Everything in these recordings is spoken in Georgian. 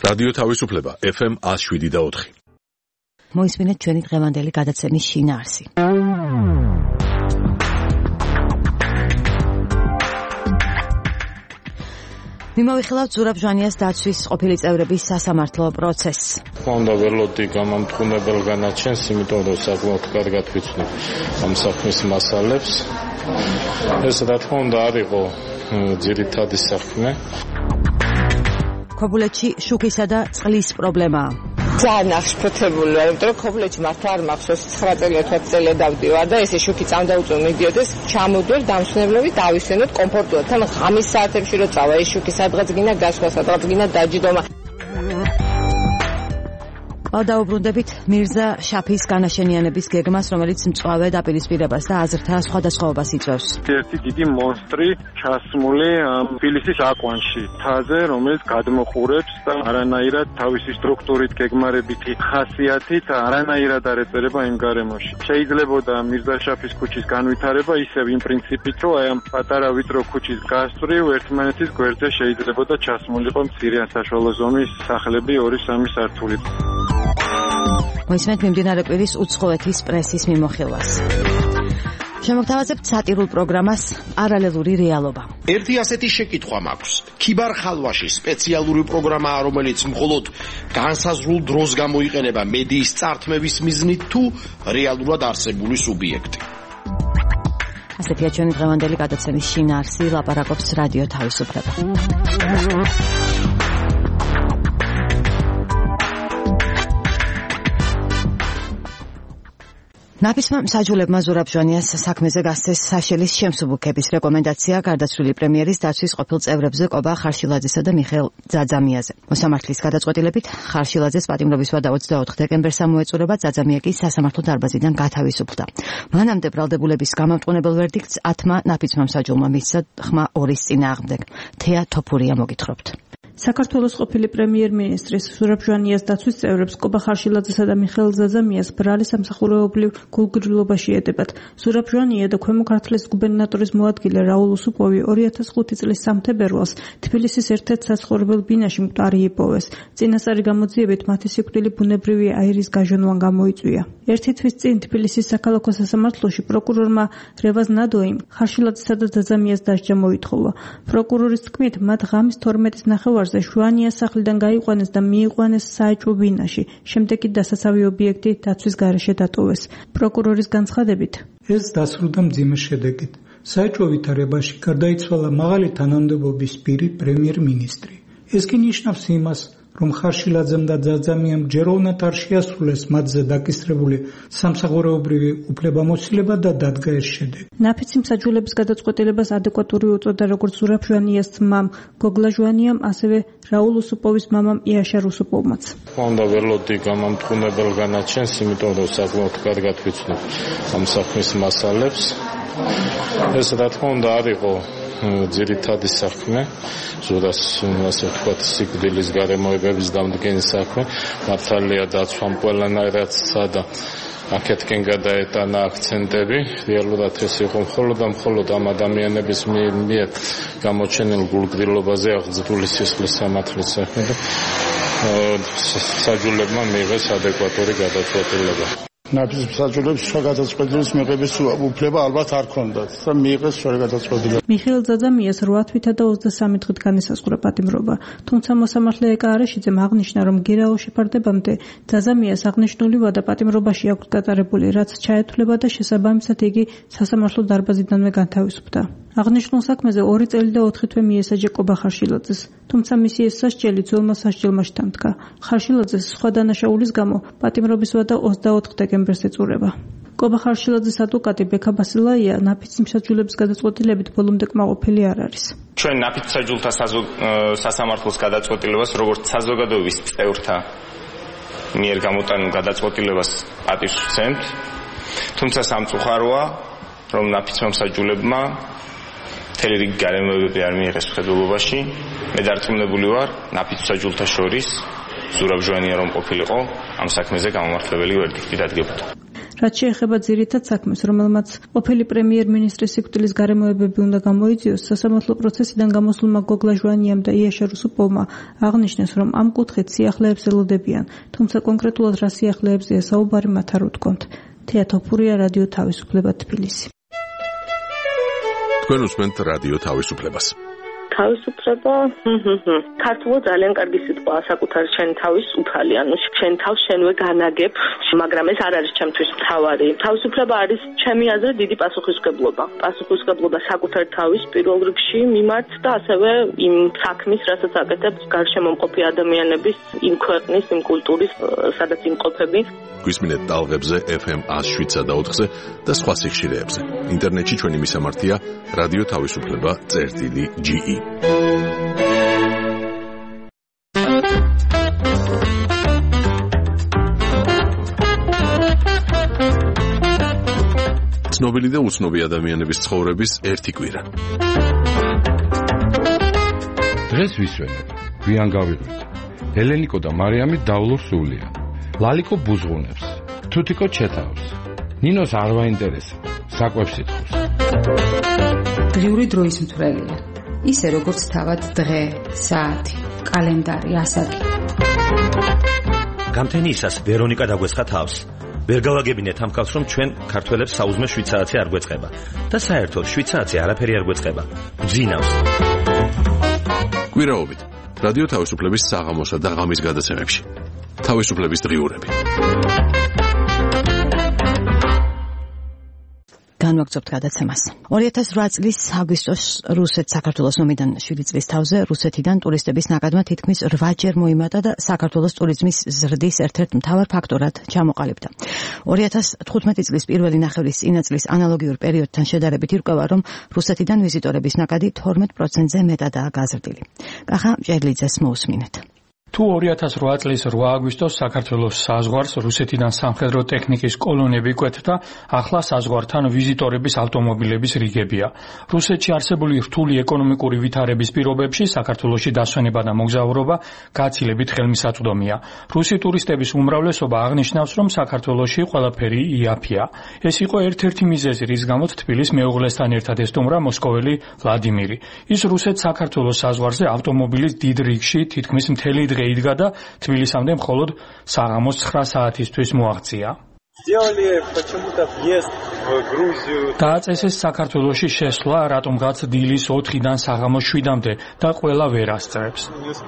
რადიო თავისუფლება FM 107.4. მოისმინეთ ჩვენი დღევანდელი გადაცემის შინაარსი. მიმოვიხილავთ ზურაბ ჟვანიას დაცვის ყოფილი წევრების სასამართლო პროცესს. უნდა ველოდი გამამტყუნებელ განაჩენს, იმიტომ რომ საკმაოდ კარგად ვიცნობ ამ საქმის მასალებს. ეს რა თქმა უნდა არ იყო ძირითადი საქმე. ქობულეთში შუქისა და წყლის პრობლემაა. ძალიან აღშფოთებულია, იმიტომ რომ ქობულეთში მართლა არ მახსოვს 9 წელი 20 წელი დავდივარ და ესე შუქი წამდაუწვევ მიდიოდეს, ჩამოდვარ დამსვენებლები დავისვენოთ კომფორტულად. თან ღამის საათებში რო წავა, ეს შუქი სადღაც გინდა გასვლა, სადღაც გინდა დაჯდომა. დავუბრუნდებით მირზა შაფის განაშენიანების გეგმას, რომელიც მწვავე დაპირისპირებას და აზრთა სხვადასხვაობას იწვევს. ერთი დიდი მონსტრი ჩასმული თბილისის აკვანში, მთაზე, რომელიც გადმოყურებს და არანაირად თავისი სტრუქტურით, გეგმარებითი ხასიათით არანაირად არ ეწერება იმ გარემოში. შეიძლებოდა მირზა შაფის ქუჩის განვითარება ისევ იმ პრინციპით, რომ აი ამ პატარა ვიწრო ქუჩის გასწვრივ ერთმანეთის გვერდზე შეიძლებოდა ჩასმულიყო მცირე ან საშუალო ზომის სახლები 2-3 სართულით. მოისმენთ მიმდინარე კვირის უცხოეთის პრესის მიმოხილვას. შემოგთავაზებთ სატირულ პროგრამას პარალელური რეალობა. ერთი ასეთი შეკითხვა მაქვს. ქიბარ ხალვაში სპეციალური პროგრამაა, რომელიც მხოლოდ განსაზღვრულ დროს გამოიყენება მედიის წართმების მიზნით თუ რეალურად არსებული სუბიექტი. ასეთია ჩვენი დღევანდელი გადაცემის შინაარსი, ლაპარაკობს რადიო თავისუფლება. ნაფისმა მსაჯულებმა ზურაბ ჟვანიას საქმეზე გასცეს საშელის შემსუბუქების რეკომენდაცია გარდაცვლილი პრემიერის დაცვის ყოფილ წევრებზე კობა ხარშილაძესა და მიხეილ ძაძამიაზე. მოსამართლის გადაწყვეტილებით ხარშილაძეს პატიმრობის ვადა 24 დეკემბერს ამოეწურება, ძაძამია კი სასამართლო დარბაზიდან გათავისუფლდა. მანამდე ბრალდებულების გამამტყუნებელ ვერდიქტს 10-მა ნაფიცმა მსაჯულმა მისცა ხმა 2-ის წინააღმდეგ. თეა თოფურია მოგითხრობთ. საქართველოს ყოფილი პრემიერ-მინისტრის ზურაბ ჟვანიას დაცვის წევრებს კობა ხარშილაძესა და მიხეილ ძაძამიას ბრალი სამსახურეობრივ გულგრილობაში ედებათ. ზურაბ ჟვანია და ქვემო ქართლის გუბერნატორის მოადგილე რაულ უსუპოვი 2005 წლის სამთებერვალს თბილისის ერთ-ერთ საცხოვრებელ ბინაში მკვდარი იპოვეს. წინასწარი გამოძიებით მათი სიკვდილი ბუნებრივი აირის გაჟონვან გამოიწვია. ერთი თვის წინ თბილისის საქალაქო სასამართლოში პროკურორმა რევაზ ნადოიმ ხარშილაძესა და ძაძამიას დასჯა მოითხოვა. პროკურორის თქმით, მათ ღამის 12-ის ნახევარზე ჟვანიას სახლიდან გაიყვანეს და მიიყვანეს საეჭვო ბინაში. შემდეგ კი დასაცავი ობიექტი დაცვის გარეშე დატოვეს. პროკურორის განცხადებით, ეს დასრულდა მძიმე შედეგით. საეჭვო ვითარებაში გარდაიცვალა მაღალი თანამდებობის პირი პრემიერ-მინისტრი. ეს კი ნიშნავს იმას, რომ ხარშილაძემ და ძაძამიამ ჯეროვნად არ შეასრულეს მათზე დაკისრებული სამსახურეობრივი უფლებამოსილება და დადგა ეს შედეგი. ნაფიცი მსაჯულების გადაწყვეტილებას ადეკვატური უწოდა როგორც ზურაბ ჟვანიას ძმამ გოგლა ჟვანიამ, ასევე რაულ უსუპოვის მამამ იაშარ უსუპოვმაც. უნდა ველოდი გამამტყუნებელ განაჩენს, იმიტომ რომ საკმაოდ კარგად ვიცნობ ამ საქმის მასალებს. ეს რა თქმა უნდა არ იყო ძირითადი საქმე, ზურას ასე ვთქვათ, სიკვდილის გარემოებების დამდგენის საქმე. მართალია დაცვამ ყველანაირად და აქეთკენ გადაეტანა აქცენტები. რეალურად ეს იყო მხოლოდ ამ ადამიანების მიერ გამოჩენილ გულგრილობაზე აღძრული სისხლის სამართლის საქმე და მსაჯულებმა მიიღეს ადეკვატური გადაწყვეტილება. ნაფის მსაჯულებს სხვა გადაწყვეტილების მიღების უფლება ალბათ არ ქონდათ და მიიღეს სხვა გადაწყვეტილება. მიხეილ ძაძამიას 8 თვითა და 23 დღით განისაზღვრა პატიმრობა. თუმცა მოსამართლე ეკა არაშიძემ აღნიშნა, რომ გერაო შეფარდებამდე ძაძამიას აღნიშნული ვადა პატიმრობაში აქვს გატარებული, რაც ჩაეთვლება და შესაბამისად იგი სასამართლო დარბაზიდანვე განთავისუფლდა. აღნიშნულ საქმეზე 2 წელი და 4 თვე მიესაჯა კობა ხარშილაძეს, თუმცა მისი ეს სასჯელი ძველმა სასჯელმა შთანთქა. ხარშილაძეს სხვა დანაშაულის გამო პატიმრობის ვადა 24 დეკემბერს ეწურება. კობა ხარშილაძის ადვოკატი ბექა ბასილაია ნაფიცი მსაჯულების გადაწყვეტილებით ბოლომდე კმაყოფილი არ არის. ჩვენ ნაფიც მსაჯულთა სასამართლოს გადაწყვეტილებას, როგორც საზოგადოების წევრთა მიერ გამოტანილ გადაწყვეტილებას პატივს ვცემთ, თუმცა სამწუხაროა, რომ ნაფიცმა მსაჯულებმა მთელი რიგი გარემოებები არ მიიღეს მხედველობაში. მე დარწმუნებული ვარ, ნაფიც მსაჯულთა შორის ზურაბ ჟვანია რომ ყოფილიყო, ამ საქმეზე გამომართლებელი ვერდიქტი დადგებოდა. რაც შეეხება ძირითად საქმეს, რომელმაც ყოფილი პრემიერ-მინისტრის სიკვდილის გარემოებები უნდა გამოიძიოს, სასამართლო პროცესიდან გამოსულმა გოგლა ჟვანიამ და იაშა რუსუპოვმა აღნიშნეს, რომ ამ კუთხით სიახლეებს ელოდებიან, თუმცა კონკრეტულად რა სიახლეებზეა საუბარი მათ არ უთქვამთ. თეა თოფურია, რადიო თავისუფლება, თბილისი. თქვენ უსმენთ რადიო თავისუფლებას. თავისუფლება, ქართულად ძალიან კარგი სიტყვაა, საკუთარი შენ თავის უფალი, ანუ შენ თავს შენვე განაგებ, მაგრამ ეს არ არის ჩემთვის მთავარი. თავისუფლება არის ჩემი აზრით დიდი პასუხისმგებლობა. პასუხისმგებლობა საკუთარ თავის პირველ რიგში მიმართ და ასევე იმ საქმის, რასაც აკეთებს გარშემო მყოფი ადამიანების, იმ ქვეყნის, იმ კულტურის, სადაც იმყოფები. გვისმინეთ ტალღებზე FM 107.4-ზე და სხვა სიხშირეებზე. ინტერნეტში ჩვენი მისამართია რადიო თავისუფლება.ge. ცნობილი და უცნობი ადამიანების ცხოვრების ერთი კვირა. დღეს ვისვენებ, გვიან გავიღვით. ელენიკო და მარიამი დავლურ სულია. ლალიკო ბუზღუნებს, თუთიკო ჩეთავს. ნინოს არ ვაინტერესებს, საკვებს ითხოვს. დღიური დროის მთვრელია. ისე როგორც თავად დღე, საათი, კალენდარი, ასაკი. გამთენიისას ვერონიკა დაგვესხა თავს. ვერ გავაგებინეთ ამ ხალხს, რომ ჩვენ ქართველებს საუზმე 7 საათი არ გვეწყება და საერთოდ 7 საათი არაფერი არ გვეწყება. გძინავს. კვირაობით რადიო თავისუფლების საღამოსა და ღამის გადაცემებში. თავისუფლების დღიურები. განვაგრძობთ გადაცემას. 2008 წლის აგვისტოს რუსეთ-საქართველოს ომიდან 7 წლის თავზე რუსეთიდან ტურისტების ნაკადმა თითქმის 8-ჯერ მოიმატა და საქართველოს ტურიზმის ზრდის ერთ-ერთ მთავარ ფაქტორად ჩამოყალიბდა. 2015 წლის პირველი ნახევრის წინა წლის ანალოგიურ პერიოდთან შედარებით ირკვევა, რომ რუსეთიდან ვიზიტორების ნაკადი 12%-ზე მეტადაა გაზრდილი. კახა ჭერლიძეს მოусმინეთ. თუ 2008 წლის 8 აგვისტოს საქართველოს საზღვარს რუსეთიდან სამხედრო ტექნიკის კოლონები კვეთდა, ახლა საზღვართან ვიზიტორების ავტომობილების რიგებია. რუსეთში არსებული რთული ეკონომიკური ვითარების პირობებში საქართველოში დასვენება და მოგზაურობა გაცილებით ხელმისაწვდომია. რუსი ტურისტების უმრავლესობა აღნიშნავს, რომ საქართველოში ყველაფერი იაფია. ეს იყო ერთ-ერთი მიზეზი, რის გამოც თბილის მეუღლესთან ერთად ესტუმრა მოსკოველი ვლადიმირი. ის რუსეთ-საქართველოს საზღვარზე ავტომობილის დიდ რიგში თითქმის მთელი დღე იდგა და თბილისამდე მხოლოდ საღამოს 9 საათისთვის მოაღწია. დააწესეს საქართველოში შესვლა, რატომღაც დილის 4-დან საღამოს 7-მდე და ყველა ვერ ასწრებს.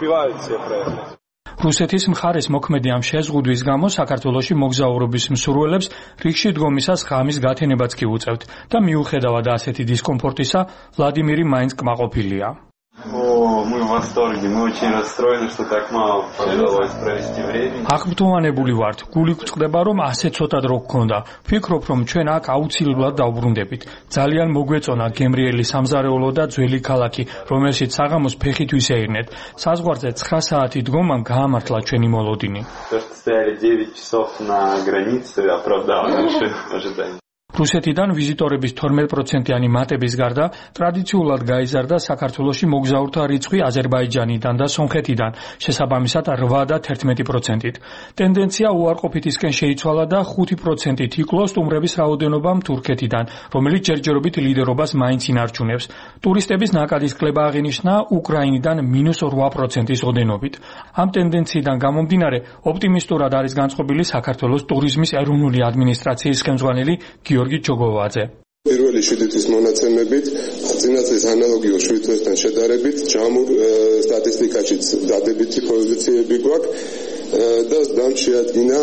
რუსეთის მხარეს მოქმედი ამ შეზღუდვის გამო საქართველოში მოგზაურობის მსურველებს რიგში დგომისას ღამის გათენებაც კი უწევთ და მიუხედავად ასეთი დისკომფორტისა, ვლადიმირი მაინც კმაყოფილია. Мы в восторге, мы очень расстроены, что так мало удалось провести время. აღბრძოვანებული ვართ, გული გვწყდება, რომ ასე ცოტა დრო გქონდა. ვფიქრობ, რომ ჩვენ აქ აუცილებლად დავბრუნდებით. ძალიან მოგვეწონა გემრიელი სამზარეულო და ძველი ქალაქი, რომელშიც საღამოს ფეხით ვისეირნეთ. საზღვარზე 9 საათი დგომამ გაამართლა ჩვენი მოლოდინი. Стояли 9 часов на границе, оправдало наши ожидания. რუსეთიდან ვიზიტორების 12%-იანი მატების გარდა ტრადიციულად გაიზარდა საქართველოში მოგზაურთა რიცხვი აზერბაიჯანიდან და სომხეთიდან, შესაბამისად 8 და 11%-ით. ტენდენცია უარყოფითისკენ შეიცვალა და 5%-ით იკლო სტუმრების რაოდენობა თურქეთიდან, რომელიც ჯერჯერობით ლიდერობას მაინც ინარჩუნებს. ტურისტების ნაკადის კლება აღინიშნა უკრაინიდან -8%-ის ოდენობით. ამ ტენდენციიდან გამომდინარე, ოპტიმისტურად არის განწყობილი საქართველოს ტურიზმის ეროვნული ადმინისტრაციის ხელმძღვანელი გიორგი ჩოგოვაძე. პირველი 7 თვის მონაცემებით, წინა წლის ანალოგიურ 7 თვესთან შედარებით, ჯამურ სტატისტიკაშიც დადებითი პოზიციები გვაქვს და დამ შეადგინა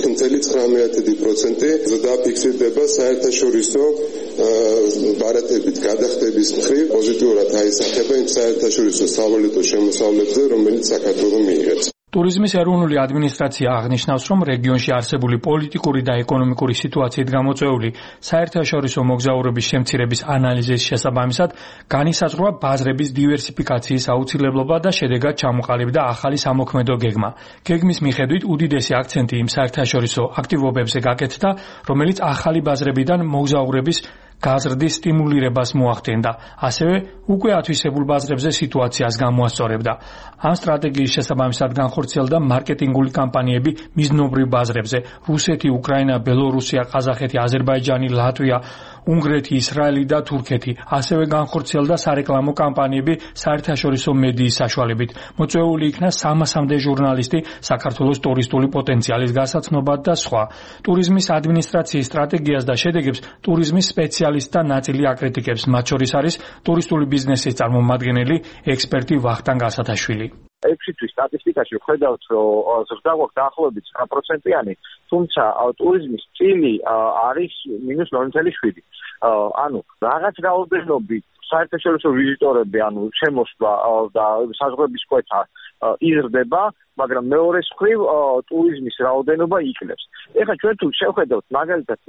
4.9% ზრდა ფიქსირდება საერთაშორისო ბარათებით გადახდების მხრივ პოზიტიურად აისახება იმ საერთაშორისო სავალუტო შემოსავლებზე, რომელიც საქართველოს მიიღებს. ტურიზმის ეროვნული ადმინისტრაცია აღნიშნავს, რომ რეგიონში არსებული პოლიტიკური და ეკონომიკური სიტუაციით გამოწვეული საერთაშორისო მოგზაურობის შემცირების ანალიზის შესაბამისად განისაზღვრა ბაზრების დივერსიფიკაციის აუცილებლობა და შედეგად ჩამოყალიბდა ახალი სამოქმედო გეგმა. გეგმის მიხედვით უდიდესი აქცენტი იმ საერთაშორისო აქტივობებზე გაკეთდა, რომელიც ახალი ბაზრებიდან მოგზაურების გაზრდის სტიმულირებას მოახდენდა, ასევე უკვე ათვისებულ ბაზრებზე სიტუაციას გამოასწორებდა. ამ სტრატეგიის შესაბამისად განხორციელდა მარკეტინგული კამპანიები მიზნობრივ ბაზრებზე: რუსეთი, უკრაინა, ბელორუსია, ყაზახეთი, აზერბაიჯანი, ლატვია, უნგრეთი, ისრაელი და თურქეთი. ასევე განხორციელდა სარეკლამო კამპანიები საერთაშორისო მედიის საშუალებით. მოწვეული იქნა 300-მდე ჟურნალისტი საქართველოს ტურისტული პოტენციალის გასაცნობად და სხვა. ტურიზმის ადმინისტრაციის სტრატეგიას და შედეგებს ტურიზმის სპეციალისტთა ნაწილი აკრიტიკებს, მათ შორის არის ტურისტული ბიზნესის წარმომადგენელი ექსპერტი ვახტანგ გასათაშვილი. 6 თვის სტატისტიკაში ვხედავთ, რომ ზრდა გვაქვს დაახლოებით 9%-იანი, თუმცა ტურიზმის წილი არის -0.7. ანუ რაღაც რაოდენობით საერთაშორისო ვიზიტორები, ანუ შემოსვლა და საზღვრების კვეთა იზრდება, მაგრამ მეორე მხრივ ტურიზმის რაოდენობა იკლებს. ეხლა ჩვენ თუ შევხედავთ მაგალითად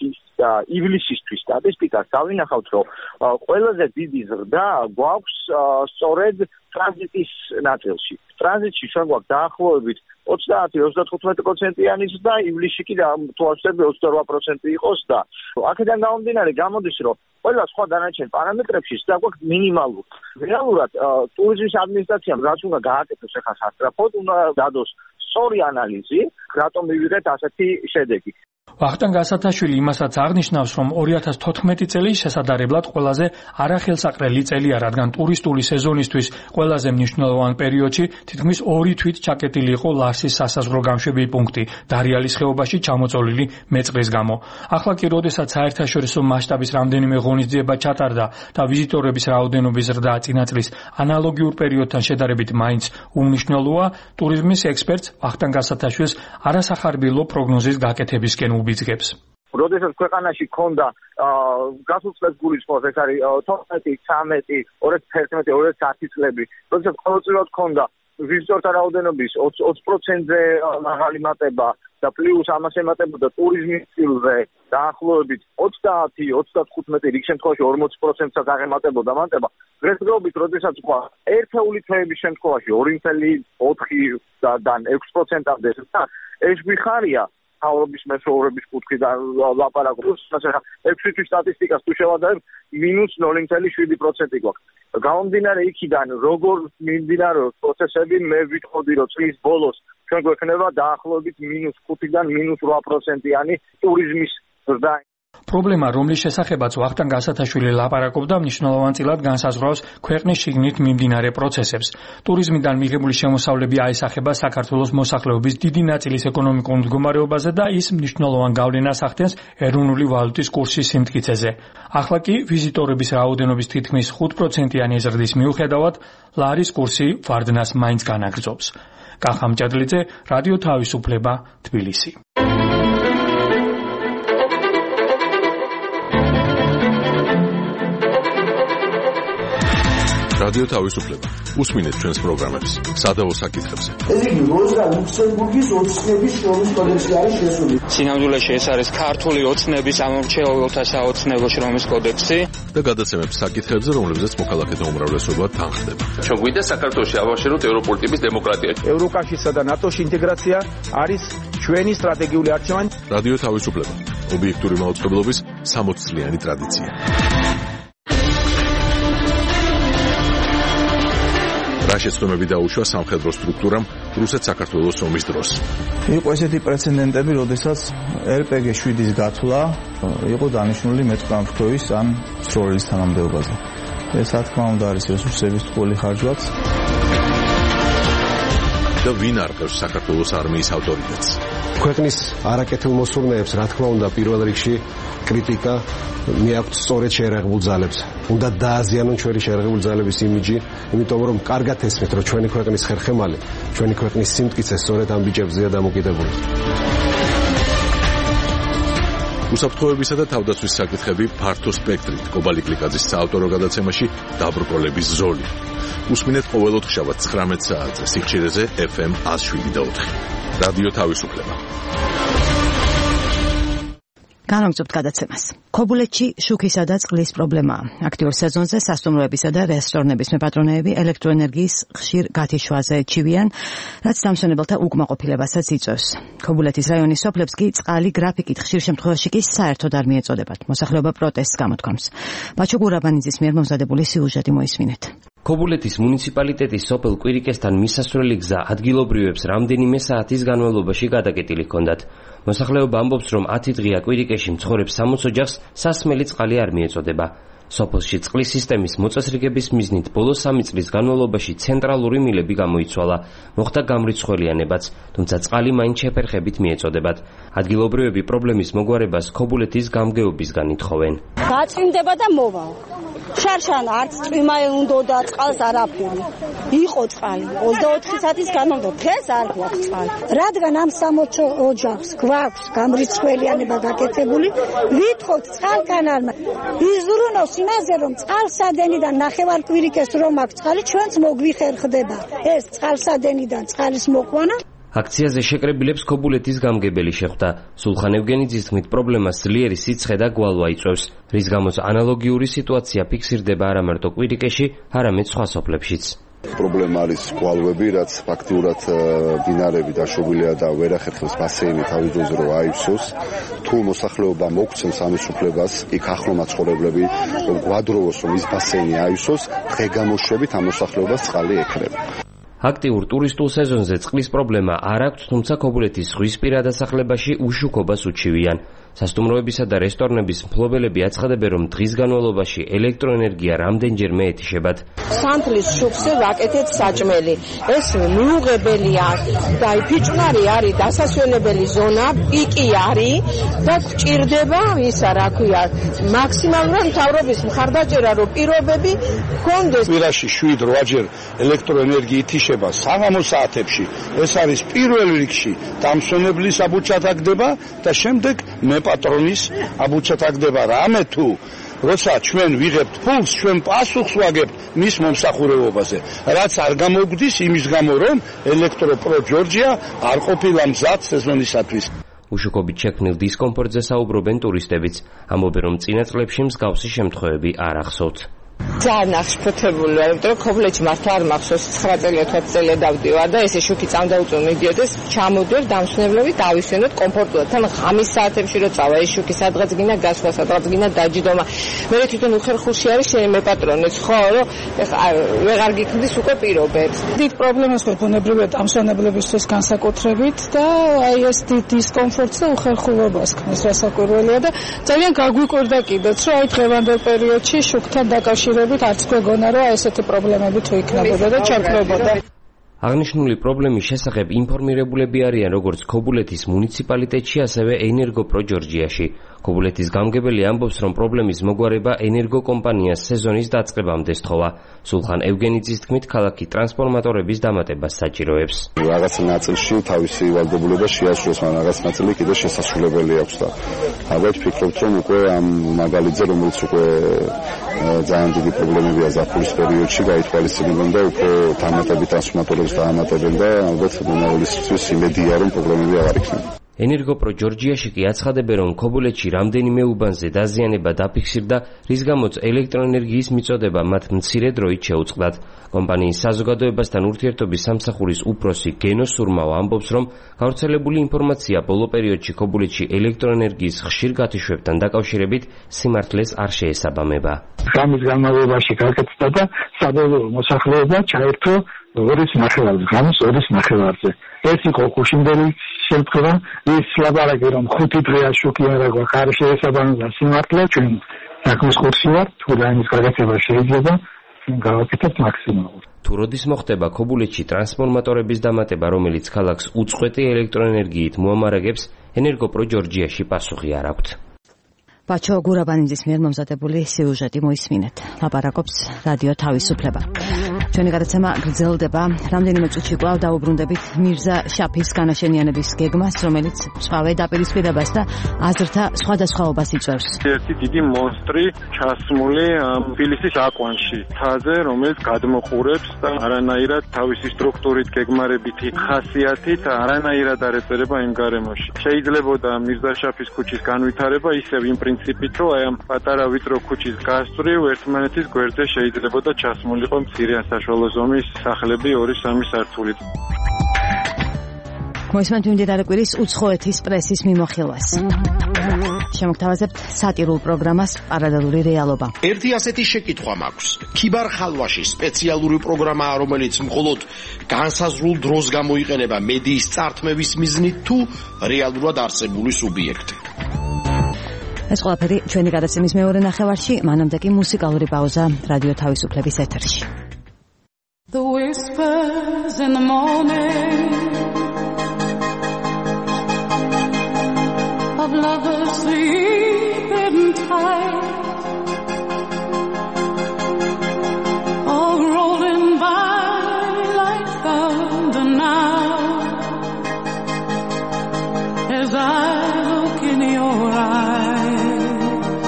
ივლისისთვის სტატისტიკას, დავინახავთ, რომ ყველაზე დიდი ზრდა გვაქვს სწორედ ტრანზიტის ნაწილში. ტრანზიტში ჩვენ გვაქვს დაახლოებით 30-35%-იანი ზრდა, ივლისში კი თუ ავსებდი 28% იყოს და აქედან გამომდინარე გამოდის, რომ ყველა სხვა დანარჩენ პარამეტრებში ზრდა გვაქვს მინიმალური. რეალურად ტურიზმის ადმინისტრაციამ რაც უნდა გააკეთოს ახლა სასწრაფოდ, უნდა დადოს სწორი ანალიზი, რატომ მივიღეთ ასეთი შედეგი. ვახტანგ გასათაშვილი იმასაც აღნიშნავს, რომ 2014 წელი შესაძლებლად ყველაზე არახელსაყრელი წელია, რადგან ტურისტული სეზონისთვის ყველაზე მნიშვნელოვან პერიოდში თითქმის 2 თვით ჩაკეტილი იყო ლარსის სასაზღვრო გამშვები პუნქტი დარიალის ხეობაში ჩამოწოლილი მეწყრის გამო. ახლა კი, როდესაც საერთაშორისო მასშტაბის რამდენიმე ღონისძიება ჩატარდა და ვიზიტორების რაოდენობის ზრდა წინა წლის ანალოგიურ პერიოდთან შედარებით მაინც უმნიშვნელოა, ტურიზმის ექსპერტს ვახტანგ გასათაშვილს არასახარბილო პროგნოზის გაკეთებისკენ უბიძგებს. როდესაც ქვეყანაში ქონდა გასულ წელს გულისხმობს, ეს არის 12, 13, 2011, 2010 წლები, როდესაც ყოველწლიურად ქონდა ვიზიტორთა რაოდენობის 20%-ზე მაღალი მატება და პლუს ამას ემატებოდა ტურიზმის წილზე დაახლოებით 30-35, რიგ შემთხვევაში 40%-ს აღემატებოდა მატება. დღესდღეობით, როდესაც ყვა ერთეული თვეების შემთხვევაში 2.4-დან 6%-მდე და ეს გვიხარია თავრობის მეთაურების კუთხიდან ლაპარაკობს, ასე 6 თვის სტატისტიკას თუ შევადარებთ, -0.7% გვაქვს. გამომდინარე იქიდან, როგორ მიმდინარეობს პროცესები, მე ვიტყოდი, რომ წლის ბოლოს ჩვენ გვექნება დაახლოებით -5-დან -8%-იანი ტურიზმის ზრდა. პრობლემა, რომლის შესახებაც ვახტანგ გასათაშვილი ლაპარაკობდა, მნიშვნელოვანწილად განსაზღვრავს ქვეყნის შიგნით მიმდინარე პროცესებს. ტურიზმიდან მიღებული შემოსავლები აისახება საქართველოს მოსახლეობის დიდი ნაწილის ეკონომიკურ მდგომარეობაზე და ის მნიშვნელოვან გავლენას ახდენს ეროვნული ვალუტის კურსის სიმტკიცეზე. ახლა კი ვიზიტორების რაოდენობის თითქმის 5%-იანი ზრდის მიუხედავად, ლარის კურსი ვარდნას მაინც განაგრძობს. კახა მჭადლიძე, რადიო თავისუფლება, თბილისი. რადიო თავისუფლება. უსმინეთ ჩვენს პროგრამებს სადავო საკითხებზე. ეს იგი როზა ლუქსემბურგის ოცნების შრომის კოდექსი არის შესული. სინამდვილეში ეს არის ქართული ოცნების ამორჩეულთა საოცნებო შრომის კოდექსი და გადაცემებს საკითხებზე, რომლებზეც მოქალაქეთა უმრავლესობა თანხდება. ჩვენ გვინდა საქართველოში ავაშეროთ ევროპული ტიპის დემოკრატია. ევროკავშირსა და ნატოში ინტეგრაცია არის ჩვენი სტრატეგიული არჩევანი. რადიო თავისუფლება. ობიექტური მაუწყებლობის 60 წლიანი ტრადიცია. რა შეცდომები დაუშვა სამხედრო სტრუქტურამ რუსეთ-საქართველოს ომის დროს. იყო ესეთი პრეცედენტები, როდესაც RPG 7-ის გათვლა იყო დანიშნული მეტყამფრქვევის ან სროლის თანამდებობაზე. ეს რა თქმა უნდა არის რესურსების ტყუილი ხარჯვაც. და ვინ არყევს საქართველოს არმიის ავტორიტეტს? ქვეყნის არაკეთილ მოსურნეებს, რა თქმა უნდა, პირველ რიგში კრიტიკა მიაქვთ სწორედ შეერაღებულ ძალებს. უნდა დააზიანონ ჩვენი შეერაღებული ძალების იმიჯი, იმიტომ რომ კარგად ესმით, რომ ჩვენი ქვეყნის ხერხემალი, ჩვენი ქვეყნის სიმტკიცე სწორედ ამ ბიჭებზეა დამოკიდებული. უსაფრთხოებისა და თავდაცვის საკითხები ფართო სპექტრით. კობალი კლიკაძის საავტორო გადაცემაში დაბრკოლების ზოლი. უსმინეთ ყოველ ოთხშაბათს 19 საათზე სიხშირეზე FM 107.4. რადიო თავისუფლება. განვაგრძობთ გადაცემას. ქობულეთში შუქისა და წყლის პრობლემაა. აქტიურ სეზონზე სასტუმროებისა და რესტორნების მეპატრონეები ელექტროენერგიის ხშირ გათიშვაზე ჩივიან, რაც დამსვენებელთა უკმაყოფილებასაც იწვევს. ქობულეთის რაიონის სოფლებს კი წყალი გრაფიკით ხშირ შემთხვევაში კი საერთოდ არ მიეწოდებათ. მოსახლეობა პროტესტს გამოთქვამს. ბაჩო გურაბანიძის მიერ მომზადებული სიუჟეტი მოისმინეთ. ქობულეთის მუნიციპალიტეტის სოფელ კვირიკესთან მისასვლელი გზა ადგილობრივებს რამდენიმე საათის განმავლობაში გადაკეტილი ჰქონდათ. მოსახლეობა ამბობს, რომ 10 დღეა კვირიკეში მცხოვრებ 60 ოჯახს სასმელი წყალი არ მიეწოდება. სოფელში წყლის სისტემის მოწესრიგების მიზნით ბოლო 3 წლის განმავლობაში ცენტრალური მილები გამოიცვალა. მოხდა გამრიცხველიანებაც, თუმცა წყალი მაინც შეფერხებით მიეწოდებათ. ადგილობრივები პრობლემის მოგვარებას ქობულეთის გამგეობისგან ითხოვენ. გაწინდება და მოვალ. შარშან არც წვიმა უნდა წყალს არაფერი. იყო წყალი 24 საათის განმავლობაში, დღეს არ გვაქვს წყალი. რადგან ამ 60 ოჯახს გვაქვს გამრიცხველიანება გაკეთებული, ვითხოვთ წყალკანალმა იზრუნოს იმაზე, რომ წყალსადენიდან ნახევარკვირიკეს რომ აქვს წყალი, ჩვენც მოგვიხერხდება ეს წყალსადენიდან წყალის მოყვანა. აქციაზე შეკრებილებს ქობულეთის გამგებელი შეხვდა. სულხან ევგენიძის თქმით, პრობლემას ძლიერი სიცხე და გვალვა იწვევს, რის გამოც ანალოგიური სიტუაცია ფიქსირდება არა მარტო კვირიკეში, არამედ სხვა სოფლებშიც. პრობლემა არის გვალვები, რაც ფაქტიურად დინარები დაშვებილია და ვერ ახერხებს ბასეინი თავის დროზე რომ აივსოს. თუ მოსახლეობა მოგცემს ამის უფლებას, იქ ახლო მაცხოვრებლები რომ გვადროვოს რომ ის ბასეინი აივსოს, დღე-გამოშვებით ამ მოსახლეობას წყალი ექნება. აქტიურ ტურისტულ სეზონზე წყლის პრობლემა არ აქვს, თუმცა ქობულეთის ზღვისპირა დასახლებაში უშუქობას უჩივიან. სასტუმროებისა და რესტორნების მფლობელები აცხადებენ, რომ დღის განმავლობაში ელექტროენერგია რამდენჯერმე ეთიშებათ. სანთლის შუქზე ვაკეთეთ საჭმელი. ეს მიუღებელია და ფიჭვნარი არის დასასვენებელი ზონა, პიკი არის და გვჭირდება ისა, რა ქვია, მაქსიმალურად მთავრობის მხარდაჭერა, რომ პირობები გქონდეს. კვირაში 7-8ჯერ ელექტროენერგია ითიშება საღამო საათებში. ეს არის პირველ რიგში დამსვენებლის აბუჩათაგდება და შემდეგ მეპატრონის აბუჩათაგდება. რამე თუ როცა ჩვენ ვიღებთ ფულს, ჩვენ პასუხს ვაგებთ მის მომსახურებაზე, რაც არ გამოგვდის იმის გამო, რომ ელექტროპრო ჯორჯია არ ყოფილა მზად სეზონისათვის. უშუქობით შექმნილ დისკომფორტზე საუბრობენ ტურისტებიც, ამბობენ, რომ წინა წლებში მსგავსი შემთხვევები არ ახსოვთ. ძალიან აღშფოთებულია, იმიტომ რომ ქობულეთში მართლა არ მახსოვს 9 წელი 20 წელი დავდივარ და ესე შუქი წამდაუწო მიდიოდეს, ჩამოდვერ დამსვენებლები დავისვენოთ კომფორტულად. თან ღამის საათებში რო წავა ეს შუქი სადღაც გინდა გასვლა, სადღაც გინდა დაჯდომა. მე თვითონ უხერხულში არის შენი მეპატრონეც, ხო, რომ ვეღარ გიქმდის უკვე პირობებს. დიდ პრობლემას ვარ ბუნებრივად ამსვენებლებისთვის განსაკუთრებით და აი ეს დიდ დისკომფორტს და უხერხულობას ქმნის, რასაკვირველია და ძალიან გაგვიკვირდა კიდეც, რომ აი დღევანდელ პერიოდში შუქთან დაკავშირებით არც გვეგონა, რომ ესეთი პრობლემები თუ იქნებოდა და ჩაქმნებოდა. აღნიშნული პრობლემის შესახებ ინფორმირებულები არიან როგორც ქობულეთის მუნიციპალიტეტში, ასევე ენერგოპრო ჯორჯიაში. ქობულეთის გამგებელი ამბობს, რომ პრობლემის მოგვარება ენერგოკომპანიას სეზონის დაწყებამდე სთხოვა. სულხან ევგენიძის თქმით, ქალაქი ტრანსფორმატორების დამატებას საჭიროებს. რაღაც ნაწილში თავისი ვალდებულება შეასრულოს, მაგრამ რაღაც ნაწილი კიდე შესასრულებელი აქვს და ალბათ ფიქრობთ, რომ უკვე ამ მაგალითზე, რომელიც უკვე ძალიან დიდი პრობლემებია ზაფხულის პერიოდში, გაითვალისწინებენ და უფრო დამატებით ტრანსფორმატორებს დაამატებენ და ალბათ მომავალისთვის იმედია, რომ პრობლემები აღარ იქნება. ენერგოპრო ჯორჯიაში კი აცხადებენ, რომ ქობულეთში რამდენიმე უბანზე დაზიანება დაფიქსირდა, რის გამოც ელექტროენერგიის მიწოდება მათ მცირე დროით შეუწყდათ. კომპანიის საზოგადოებასთან ურთიერთობის სამსახურის უფროსი გენო სურმავა ამბობს, რომ გავრცელებული ინფორმაცია ბოლო პერიოდში ქობულეთში ელექტროენერგიის ხშირ გათიშვებთან დაკავშირებით სიმართლეს არ შეესაბამება. გამის განმავლობაში გაკეთდა და საბოლოო მოსახლეობა ჩაერთო 2.5 ღამის 2.5-ზე. ეს იყო გუშინდელი შემთხვევა, ის ლაბარაკი რომ 5 დღეა შუქი არ აქვს, არ შეესაბამება სიმართლე, ჩვენ საქმის კურსი ვარ, თუ რაიმის გაკეთება შეიძლება, გავაკეთებთ მაქსიმალურად. თუ როდის მოხდება ქობულეთში ტრანსფორმატორების დამატება, რომელიც ქალაქს უწყვეტი ელექტროენერგიით მოამარაგებს, ენერგოპრო ჯორჯიაში პასუხი არ აქვთ. ბაჩო გურაბანიძის მიერ მომზადებული სიუჟეტი მოისმინეთ. ლაპარაკობს რადიო თავისუფლება. ჩვენი გადაცემა გრძელდება. რამდენიმე წუთში კვლავ დაუბრუნდებით მირზა შაფის განაშენიანების გეგმას, რომელიც სხვავე დაპირისპირებას და აზრთა სხვადასხვაობას იწვევს. ერთი დიდი მონსტრი ჩასმული თბილისის აკვანში, მთაზე, რომელიც გადმოყურებს და არანაირად თავისი სტრუქტურით, გეგმარებითი ხასიათით არანაირად არ ეწერება იმ გარემოში. შეიძლებოდა მირზა შაფის ქუჩის განვითარება ისევ იმ პრინციპით, რომ აი ამ პატარა ვიწრო ქუჩის გასწვრივ ერთმანეთის გვერდზე შეიძლებოდა ჩასმულიყო მცირე ან საშუალო ზომის სახლები 2-3 სართულით. მოისმენთ მიმდინარე კვირის უცხოეთის პრესის მიმოხილვას. შემოგთავაზებთ სატირულ პროგრამას პარალელური რეალობა. ერთი ასეთი შეკითხვა მაქვს. ქიბარ ხალვაში სპეციალური პროგრამაა, რომელიც მხოლოდ განსაზღვრულ დროს გამოიყენება მედიის წართმევის მიზნით თუ რეალურად არსებული სუბიექტი. ეს ყველაფერი ჩვენი გადაცემის მეორე ნახევარში, მანამდე კი მუსიკალური პაუზა რადიო თავისუფლების ეთერში. The whispers in the morning of lovers sleeping tight, all rolling by like thunder now, as I look in your eyes,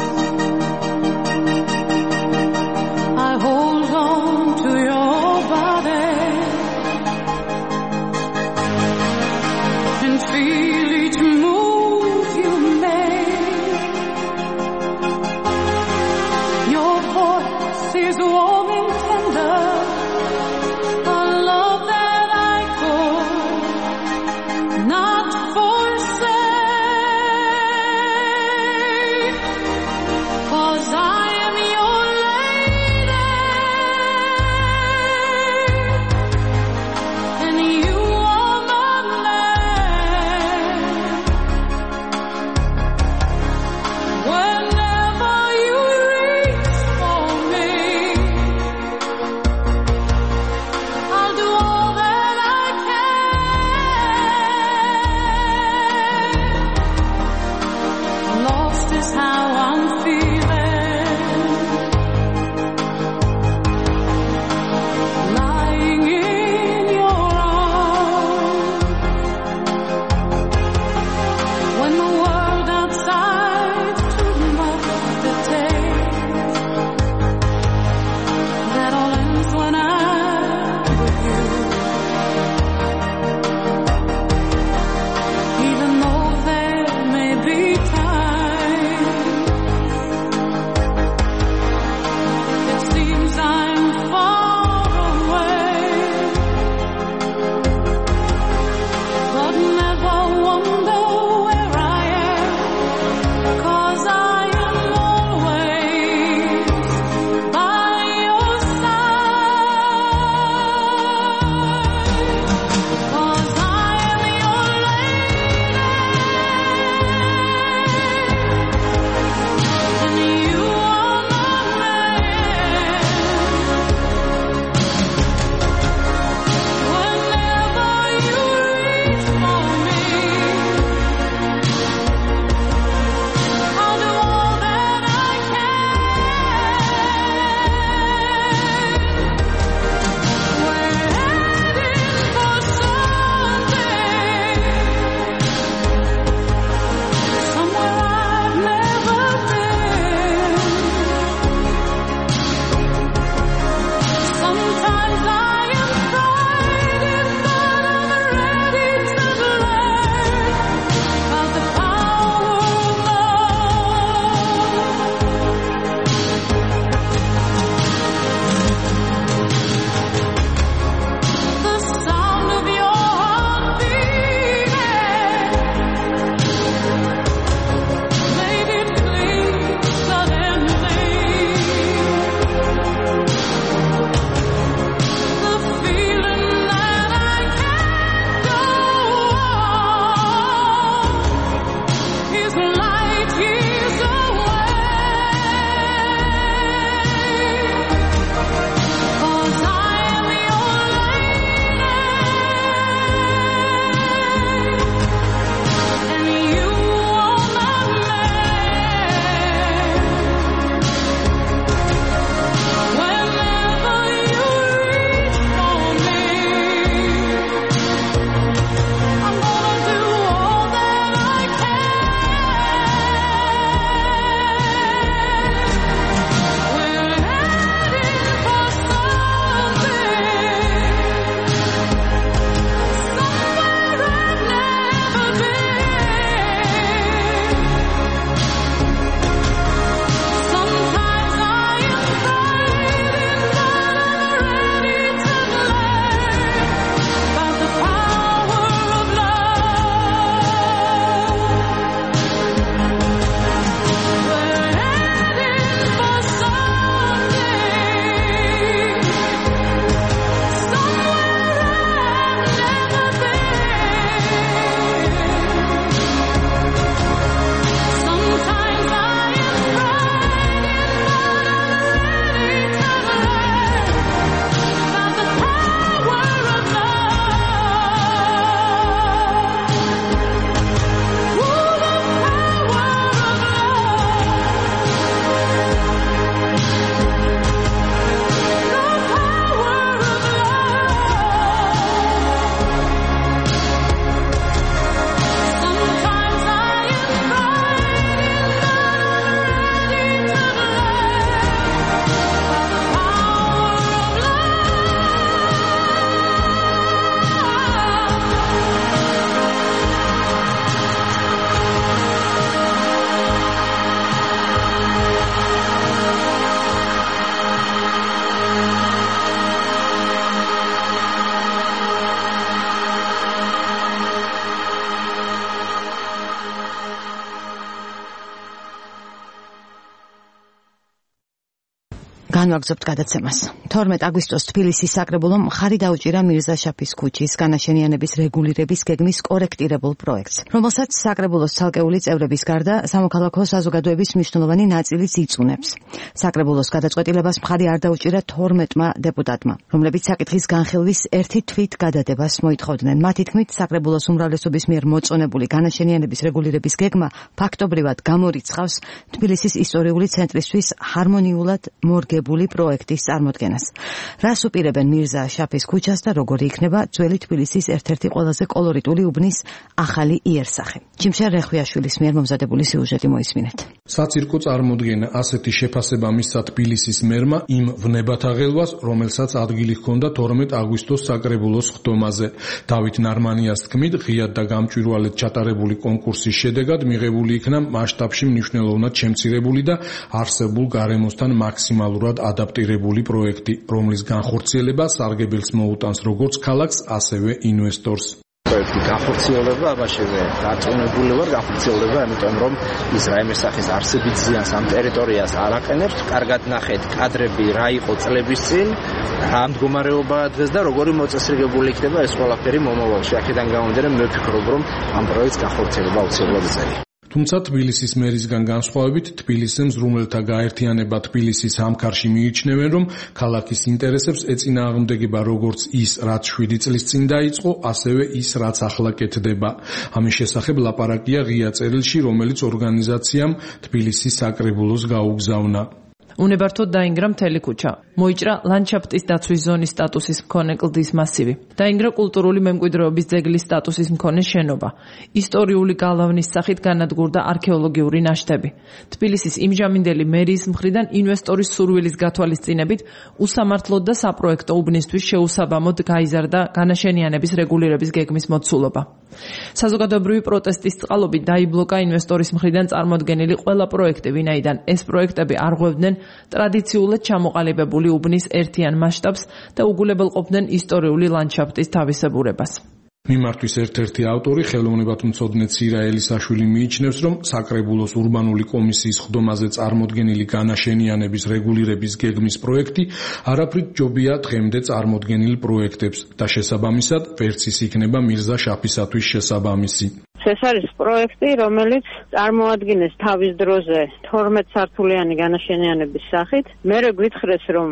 I hold on to your body and feel each move you make. Your voice is warm and tender, a love that I could not forsake, 'cause I am your lady and you are my man. Whenever you reach for me, განვაგრძობთ გადაცემას. 12 აგვისტოს თბილისის საკრებულომ მხარი დაუჭირა მირზა შაფის ქუჩის განაშენიანების რეგულირების გეგმის კორექტირებულ პროექტს, რომელსაც საკრებულოს ცალკეული წევრების გარდა სამოქალაქო საზოგადოების მნიშვნელოვანი ნაწილიც იწუნებს. საკრებულოს გადაწყვეტილებას მხარი არ დაუჭირა 12-მა დეპუტატმა, რომლებიც საკითხის განხილვის ერთი თვით გადადებას მოითხოვდნენ. მათი თქმით, საკრებულოს უმრავლესობის მიერ მოწონებული განაშენიანების რეგულირების გეგმა ფაქტობრივად გამორიცხავს თბილისის ისტორიული ცენტრისთვის ჰარმონიულად მორგებული პროექტის წარმოდგენას. რას უპირებენ მირზა შაფის ქუჩას და როგორი იქნება ძველი თბილისის ერთ-ერთი ყველაზე კოლორიტული უბნის ახალი იერსახე. ჯიმშარ რეხვიაშვილის მიერ მომზადებული სიუჟეტი მოისმინეთ. საცირკო წარმოდგენა ასეთი შეფასება მისცა თბილისის მერმა იმ ვნებათაღელვას, რომელსაც ადგილი ჰქონდა 12 აგვისტოს საკრებულოს ხდომაზე. დავით ნარმანიას თქმით, ღიად და გამჭვირვალედ ჩატარებული კონკურსის შედეგად მიღებული იქნა მასშტაბში მნიშვნელოვნად შემცირებული და არსებულ გარემოსთან მაქსიმალურად ადაპტირებული პროექტი, რომლის განხორციელება სარგებელს მოუტანს როგორც ქალაქს, ასევე ინვესტორს. პროექტი განხორციელება, ამაშეზე დარწმუნებული ვარ, განხორციელება, იმიტომ რომ ის რაიმე სახის არსებით ზიანს ამ ტერიტორიას არ აყენებს. კარგად ნახეთ კადრები რა იყო წლების წინ, რა მდგომარეობაა დღეს და როგორი მოწესრიგებული იქნება ეს ყველაფერი მომავალში. აქედან გამომდინარე, მე ვფიქრობ, რომ ამ პროექტს განხორციელება აუცილებლად ეწევია. თუმცა თბილისის მერის განსხვავებით თბილისზე მზრუნველთა გაერთიანება თბილისის ამქარში მიიჩნევენ, რომ ქალაქის ინტერესებს ეწინააღმდეგება როგორც ის, რაც 7 წლის წინ დაიწყო, ასევე ის, რაც ახლა კეთდება. ამის შესახებ ლაპარაკია ღია წერილში, რომელიც ორგანიზაციამ თბილისის საკრებულოს გაუგზავნა. უნებართოდ დაინგრა მთელი ქუჩა. მოიჭრა ლანდშაფტის დაცვის ზონის სტატუსის მქონე კლდის მასივი. დაინგრა კულტურული მემკვიდრეობის ძეგლის სტატუსის მქონე შენობა. ისტორიული გალავნის სახით განადგურდა არქეოლოგიური ნაშთები. თბილისის იმჟამინდელი მერიის მხრიდან ინვესტორის სურვილის გათვალისწინებით უსამართლოდ და საპროექტო უბნისთვის შეუსაბამოდ გაიზარდა განაშენიანების რეგულირების გეგმის მოცულობა. საზოგადოებრივი პროტესტის წყალობით დაიბლოკა ინვესტორის მხრიდან წარმოდგენილი ყველა პროექტი, ვინაიდან ეს პროექტები არღვევდნენ ტრადიციულად ჩამოყალიბებული უბნის ერთიან მასშტაბს და უგულებელყოფდნენ ისტორიული ლანდშაფტის თავისებურებას. მიმართვის ერთ-ერთი ავტორი, ხელოვნებათმცოდნე ცირა ელისაშვილი მიიჩნევს, რომ საკრებულოს ურბანული კომისიის ხდომაზე წარმოდგენილი განაშენიანების რეგულირების გეგმის პროექტი არაფრით ჯობია დღემდე წარმოდგენილ პროექტებს და შესაბამისად ვერც ის იქნება მირზა შაფისათვის შესაბამისი. ეს არის პროექტი, რომელიც წარმოადგენს თავის დროზე 12 სართულიანი განაშენიანების სახით. მე გვითხრეს, რომ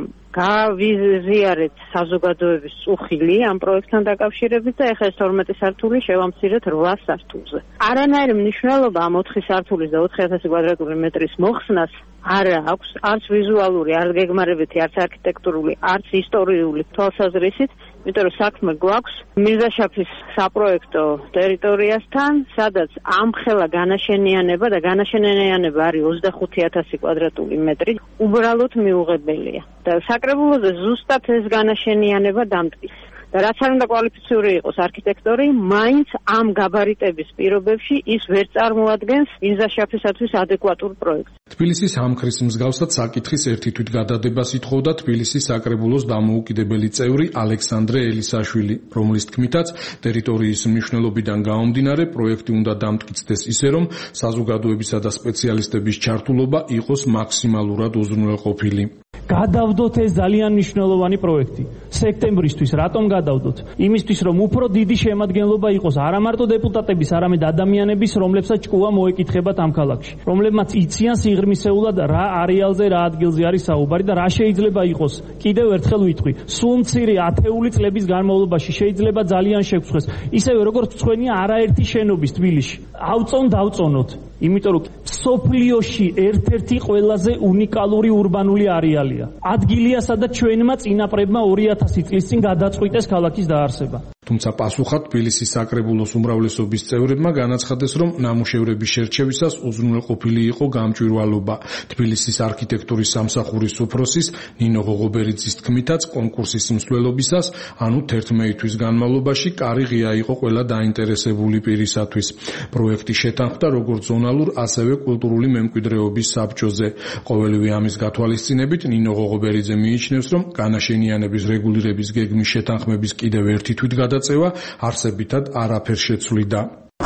გავიზიარეთ საზოგადოების წუხილი ამ პროექტთან დაკავშირებით და ეხლა ეს 12 სართული შევამცირეთ 8 სართულზე. არანაირი მნიშვნელობა ამ 4 სართულის და 4000 კვადრატული მეტრის მოხსნას არ აქვს, არც ვიზუალური, არც გეგმარებითი, არც არქიტექტურული, არც ისტორიული თვალსაზრისით, იმიტომ რომ საქმე გვაქვს მირზა შაფის საპროექტო ტერიტორიასთან, სადაც ამხელა განაშენიანება და განაშენიანება არის 25000 კვადრატული მეტრი, უბრალოდ მიუღებელია. და საკრებულოზე ზუსტად ეს განაშენიანება დამტკის. და რაც არ უნდა კვალიფიციური იყოს არქიტექტორი, მაინც ამ გაბარიტების პირობებში ის ვერ წარმოადგენს მირზა შაფისათვის ადეკვატურ პროექტს. თბილისის ამქრის მსგავსად საკითხის ერთი თვით გადადებას ითხოვდა თბილისის საკრებულოს დამოუკიდებელი წევრი ალექსანდრე ელისაშვილი, რომლის თქმითაც ტერიტორიის მნიშვნელობიდან გამომდინარე პროექტი უნდა დამტკიცდეს ისე, რომ საზოგადოებისა და სპეციალისტების ჩართულობა იყოს მაქსიმალურად უზრუნველყოფილი. გადავდოთ ეს ძალიან მნიშვნელოვანი პროექტი. სექტემბრისთვის რატომ გადავდოთ? იმისთვის, რომ უფრო დიდი შემადგენლობა იყოს არა მარტო დეპუტატების, არამედ ადამიანების, რომლებსაც ჭკუა მოეკითხებათ ამ ქალაქში. რომლებმაც იციან სიღრმისეულად რა არეალზე, რა ადგილზე არის საუბარი და რა შეიძლება იყოს. კიდევ ერთხელ ვიტყვი, სულ მცირე ათეული წლების განმავლობაში შეიძლება ძალიან შეგხვდეს. ისევე როგორც ჩვენია არაერთი შენობის თბილისში. დავწონოთ. იმიტომ რომ სოფლიოში ერთ-ერთი ყველაზე უნიკალური ურბანული არეალია. ადგილია, სადაც ჩვენმა წინაპრებმა 2000 წლის წინ გადაწყვიტეს ქალაქის დაარსება. თუმცა პასუხად თბილისის საკრებულოს უმრავლესობის წევრებმა განაცხადეს, რომ ნამუშევრების შერჩევისას უზრუნველყოფილი იყო გამჭვირვალობა. თბილისის არქიტექტურის სამსახურის უფროსის ნინო ღოღობერიძის თქმითაც, კონკურსის მსვლელობისას, ანუ 11 თვის განმავლობაში კარი ღია იყო ყველა დაინტერესებული პირისათვის. პროექტი შეთანხმდა როგორც ზონალურ, ასევე კულტურული მემკვიდრეობის საბჭოზე. ყოველივე ამის გათვალისწინებით, ნინო ღოღობერიძე მიიჩნევს, რომ განაშენიანების რეგულირების გეგმის შეთანხმების კიდევ ერთი თვით გადაწევა არსებითად არაფერს შეცვლიდა.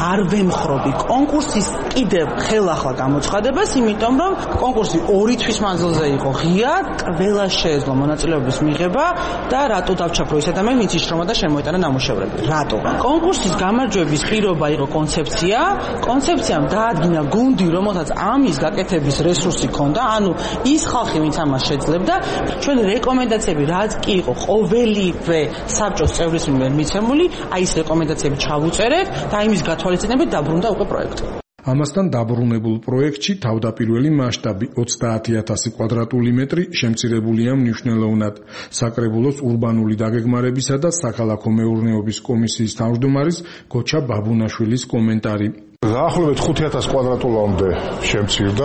არ ვემხრობი კონკურსის კიდევ ხელახლა გამოცხადებას, იმიტომ რომ კონკურსი 2 თვის მანძილზე იყო ღია, ყველა შეეძლო მონაწილეობის მიღება და რატო დავჩაფრო ის ადამიანი, ვინც იშრომა და შემოეტანა ნამუშევრები. რატო? კონკურსის გამარჯვების პირობა იყო კონცეფციამ დაადგინა გუნდი, რომელსაც ამის გაკეთების რესურსი ჰქონდა, ანუ ის ხალხი, ვინც ამას შეძლებდა, ჩვენი რეკომენდაციები რაც კი იყო ყოველივე საბჭოს წევრის მიერ მიცემული, აი ეს რეკომენდაციები ჩავუწერეთ და იმის გათვალისწინებით დაბრუნდა უკვე პროექტი. ამასთან დაბრუნებულ პროექტში თავდაპირველი მასშტაბი 30000 კვადრატული მეტრი შემცირებულია მნიშვნელოვნად. საკრებულოს ურბანული დაგეგმარებისა და საქალაქო მეურნეობის კომისიის თავმჯდომარის გოჩა ბაბუნაშვილის კომენტარი. დაახლოებით 5000 კვადრატულამდე შემცირდა,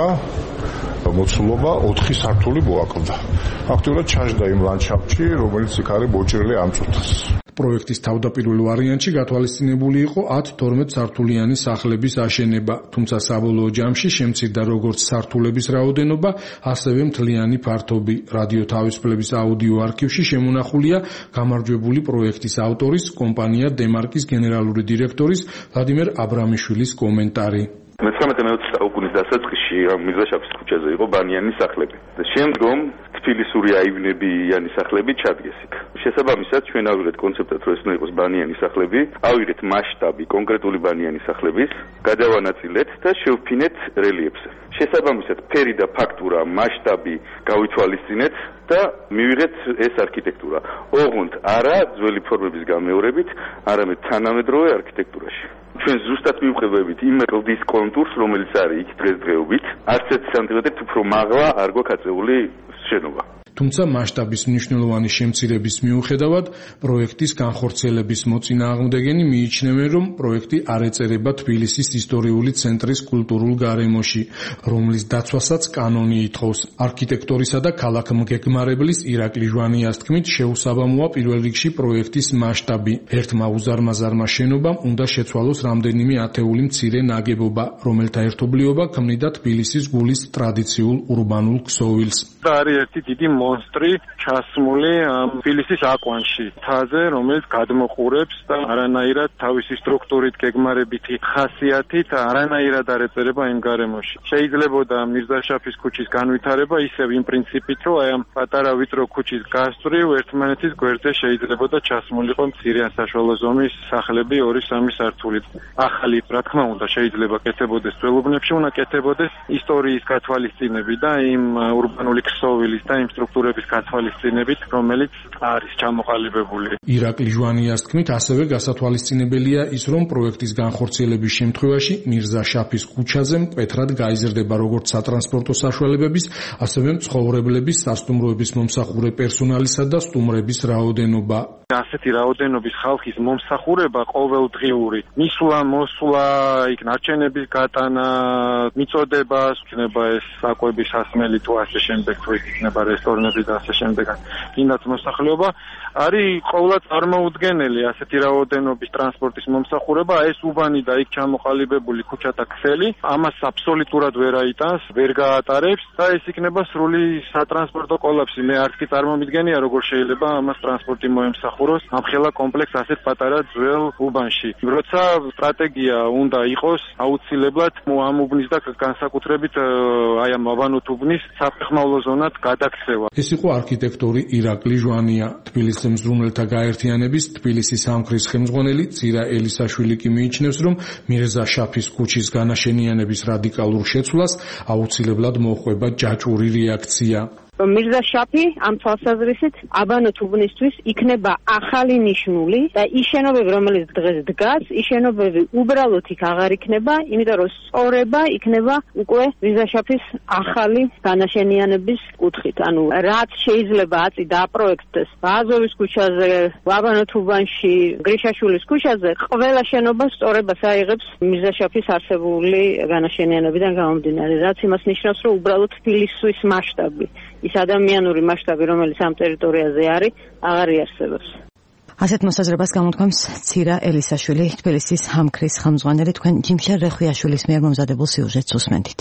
მოცულობა 4 სართული მოაკლდა. ფაქტობრივად ჩაჯდა იმ ლანდშაფტში, რომელიც იქ არის მოჭრილი ამ წუთას. პროექტის თავდაპირველ ვარიანტში გათვალისწინებული იყო 10-12 სართულიანი სახლების აშენება, თუმცა საბოლოო ჯამში შემცირდა როგორც სართულების რაოდენობა, ასევე მთლიანი ფართობი. რადიო თავისუფლების აუდიო არქივში შემონახულია გამარჯვებული პროექტის ავტორის, კომპანია დემარკის გენერალური დირექტორის ვლადიმერ აბრამიშვილის კომენტარი. 19-20 საუკუნის დასაწყისში მირზაშაფის ქუჩაზე იყო ბანიანის სახლები და შემდგომ თბილისური აივნებიანი სახლები ჩადგეს იქ. შესაბამისად ჩვენ ავიღეთ კონცეფტად, რომ ეს უნდა იყოს ბანიანის სახლები, ავიღეთ მასშტაბი კონკრეტული ბანიანის სახლების, გადავანაწილეთ და შევფინეთ რელიეფზე. შესაბამისად ფერი და ფაქტურა, მასშტაბი გავითვალისწინეთ და მივიღეთ ეს არქიტექტურა. ოღონდ არა ძველი ფორმების გამეორებით, არამედ თანამედროვე არქიტექტურაში. ჩვენ ზუსტად მივხვდებით იმ კლდის კონტურს, რომელიც არის იქ დღესდღეობით, არც 1 სანტიმეტრით უფრო მაღლა არ გვაქვს აწეული შენობა. თუმცა მასშტაბის მნიშვნელოვანი შემცირების მიუხედავად, პროექტის განხორციელების მოწინააღმდეგენი მიიჩნევენ, რომ პროექტი არ ეწერება თბილისის ისტორიული ცენტრის კულტურულ გარემოში, რომლის დაცვასაც კანონი ითხოვს. არქიტექტორისა და ქალაქმგეგმარებლის ირაკლი ჟვანიას თქმით, შეუსაბამოა პირველ რიგში პროექტის მასშტაბი. ერთმა უზარმაზარმა შენობამ უნდა შეცვალოს რამდენიმე ათეული მცირე ნაგებობა, რომელთა ერთობლიობა ქმნიდა თბილისის გულის ტრადიციულ ურბანულ ქსოვილს. არის ერთი დიდი მონსტრი ჩასმული თბილისის აკვანში, თაზე, რომელიც გადმოყურებს და არანაირად თავისი სტრუქტურით, გეგმარებითი ხასიათით არანაირად არ ეწერება იმ გარემოში. შეიძლებოდა მირზაშაფის ქუჩის განვითარება ისევ იმ პრინციპით, რომ აი ამ პატარა ვიწრო ქუჩის გასწვრივ ერთმანეთის გვერდზე შეიძლებოდა ჩასმულიყო მცირე ან საშუალო ზომის სახლები 2-3 სართულით. ახალი, რა თქმა უნდა, შეიძლება კეთებოდეს ძველუბნებში, უნდა კეთებოდეს ისტორიის გათვალისწინებით და იმ ურბანული ქსოვილის და იმ სტრუქტურების გათვალისწინებით, რომელიც არის ჩამოყალიბებული. ირაკლი ჟვანიას თქმით, ასევე გასათვალისწინებელია ის, რომ პროექტის განხორციელების შემთხვევაში მირზაშაფის ქუჩაზე მკვეთრად გაიზრდება როგორც სატრანსპორტო საშუალებების, ასევე მცხოვრებლების, სასტუმროების მომსახურე პერსონალისა და სტუმრების რაოდენობა. ასეთი რაოდენობის ხალხის მომსახურება ყოველდღიური, მისვლა, მოსვლა, იქ ნარჩენების გატანა, მიწოდება, იქნება ეს საკვების სასმელი თუ ასე შემდეგ, თუ იქნება რესტორნები და ასე შემდეგ, კიდაც მოსახლეობა არის ყოველდღე წარმოუდგენელი ასეთი რაოდენობის ტრანსპორტის მომსახურება, ეს უბანი და იქ ჩამოყალიბებული ქუჩათა ქსელი ამას აბსოლუტურად ვერ აიტანს, ვერ გაატარებს და ეს იქნება სრული სატრანსპორტო კოლაფსი. მე არც კი წარმომიდგენია, როგორ შეიძლება ამას ტრანსპორტი მოემსახუროს ამ ხელა კომპლექს ასეთ პატარა ძველ უბანში. როცა სტრატეგია უნდა იყოს აუცილებლად ამ უბნის და განსაკუთრებით აი ამ აბანოთ უბნის საფეხმავლო ზონად გადაქცევა. ეს იყო არქიტექტორი ირაკლი ჟვანია. თბილისის მზრუნველთა გაერთიანების თბილისის სამხრის ხელმძღვანელი ცირა ელისაშვილი კი მიიჩნევს, რომ მირზაშაფის ქუჩის განაშენიანების რადიკალურ შეცვლას აუცილებლად მოჰყვება ჯაჭვური რეაქცია. მირზაშაფი ამ თვალსაზრისით აბანოთ უბნისთვის იქნება ახალი ნიშნული და ის შენობები, რომელიც დღეს დგას, ის შენობები უბრალოდ იქ აღარ იქნება, იმიტომ რომ სწორება იქნება უკვე მირზაშაფის ახალი განაშენიანების კუთხით. ანუ რაც შეიძლება აწი დააპროექტდეს ბაზოვის ქუჩაზე, აბანოთ უბანში, გრიშაშვილის ქუჩაზე, ყველა შენობა სწორებას აიღებს მირზაშაფის არსებული განაშენიანებიდან გამომდინარე, რაც იმას ნიშნავს, რომ უბრალოდ თბილისის მასშტაბი ის ადამიანური მასშტაბი, რომელიც ამ ტერიტორიაზე არის, აღარ იარსებობს. ასეთ მოსაზრებას გამოთქვამს ცირა ელისაშვილი, თბილისის სამხრის ხელმძღვანელი. თქვენ ჯიმშარ რეხვიაშვილის მიერ მომზადებულ სიუჟეტს უსმენთ.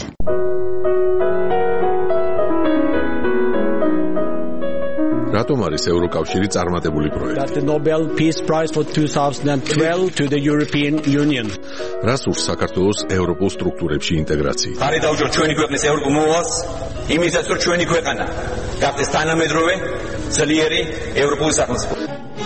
რატომ არის ევროკავშირი წარმატებული პროექტი? The Nobel Peace Prize for 2012 to the European Union. რას ურს საქართველოს ევროპულ სტრუქტურებში ინტეგრაცია? ხარი დაუჭიროთ ჩვენი ქვეყნის ევროპულ მოვალს, იმისაც რომ ჩვენი ქვეყანა გახდეს თანამედროვე, ძლიერი ევროპული სახელმწიფო.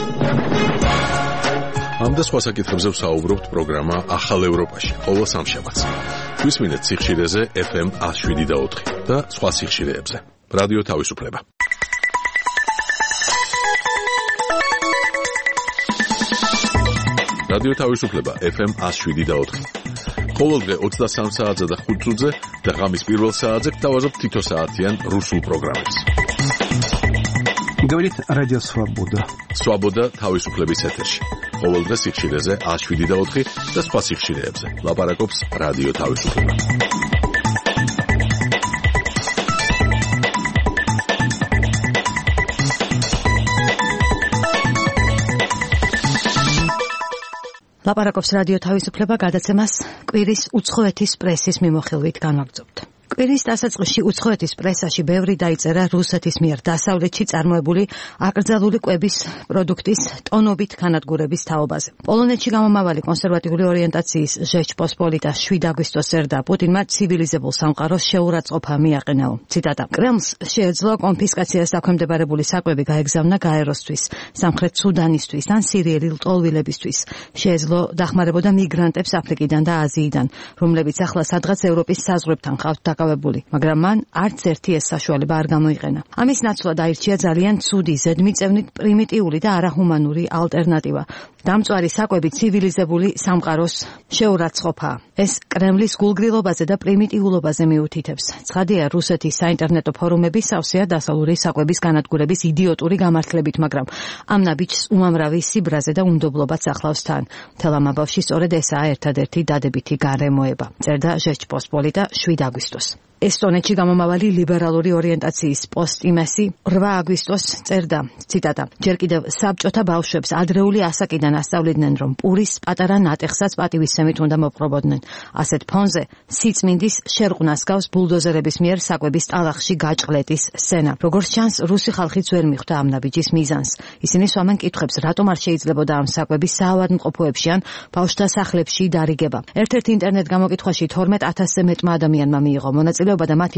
ამ და სხვა საკითხებზე ვსაუბრობთ პროგრამა ახალ ევროპაში ყოველ სამშაბათს. გვისმინეთ სიხშირეზე FM 107.4 და სხვა სიხშირეებზე. რადიო თავისუფლება. რადიო თავისუფლება FM 107.4. ყოველდღე 23 საათზე და 5 წუთზე და ღამის პირველ საათზე გთავაზობთ თითო საათიან რუსულ პროგრამებს. Говорит Радио Свобода. Свобода თავისუფლების ეთერში. ყოველდღე სიხშირეზე 107.4 და სხვა სიხშირეებზე. ლაპარაკობს რადიო თავისუფლება. ლაპარაკობს რადიო თავისუფლება, გადაცემას კვირის უცხოეთის პრესის მიმოხილვით განვაგრძობთ. კვირის დასაწყისში უცხოეთის პრესაში ბევრი დაიწერა რუსეთის მიერ დასავლეთში წარმოებული აკრძალული კვების პროდუქტის ტონობით განადგურების თაობაზე. პოლონეთში გამომავალი კონსერვატიული ორიენტაციის ჟეჩპოსპოლიტა 7 აგვისტოს წერდა პუტინმა ცივილიზებულ სამყაროს შეურაცხყოფა მიაყენაო. ციტატა: კრემლს შეეძლო კონფისკაციას დაქვემდებარებული საკვები გაეგზავნა გაეროსთვის, სამხრეთ სუდანისთვის ან სირიელი ლტოლვილებისთვის. შეეძლო დახმარებოდა მიგრანტებს აფრიკიდან და აზიიდან, რომლებიც ახლა სადღაც ევროპის საზღვრებთან ყავთ მაგრამ მან არც ერთი ეს საშუალება არ გამოიყენა. ამის ნაცვლად აირჩია ძალიან ცუდი, ზედმიწევნით პრიმიტიული და არაჰუმანური ალტერნატივა. დამწვარი საკვები ცივილიზებული სამყაროს შეურაცხყოფაა. ეს კრემლის გულგრილობაზე და პრიმიტიულობაზე მიუთითებს. ცხადია, რუსეთის საინტერნეტო ფორუმები სავსეა დასავლური საკვების განადგურების იდიოტური გამართლებით, მაგრამ ამ ნაბიჯს უამრავი სიბრაზე და უნდობლობაც ახლავს თან. მთელ ამ ამბავში სწორედ ესაა ერთადერთი დადებითი გარემოება. წერდა ჟეჩპოსპოლიტა 7 აგვისტოს. ესტონეთში გამომავალი ლიბერალური ორიენტაციის პოსტიმესი 8 აგვისტოს წერდა, ციტატა: ჯერ კიდევ საბჭოთა ბავშვებს ადრეული ასაკიდან ასწავლიდნენ, რომ პურის პატარა ნატეხსაც პატივისცემით უნდა მოპყრობოდნენ. ასეთ ფონზე სიწმინდის შერყვნას გავს ბულდოზერების მიერ საკვების ტალახში გაჭყლეტის სცენა. როგორც ჩანს, რუსი ხალხიც ვერ მიხვდა ამ ნაბიჯის მიზანს. ისინი სვამენ კითხვებს, რატომ არ შეიძლებოდა ამ საკვების საავადმყოფოებში ან ბავშვთა სახლებში დარიგება. ერთ-ერთ ინტერნეტ გამოკითხვაში 12,000-ზე მეტმა ადამიანმა მიიღო მონაწილეობა და მათი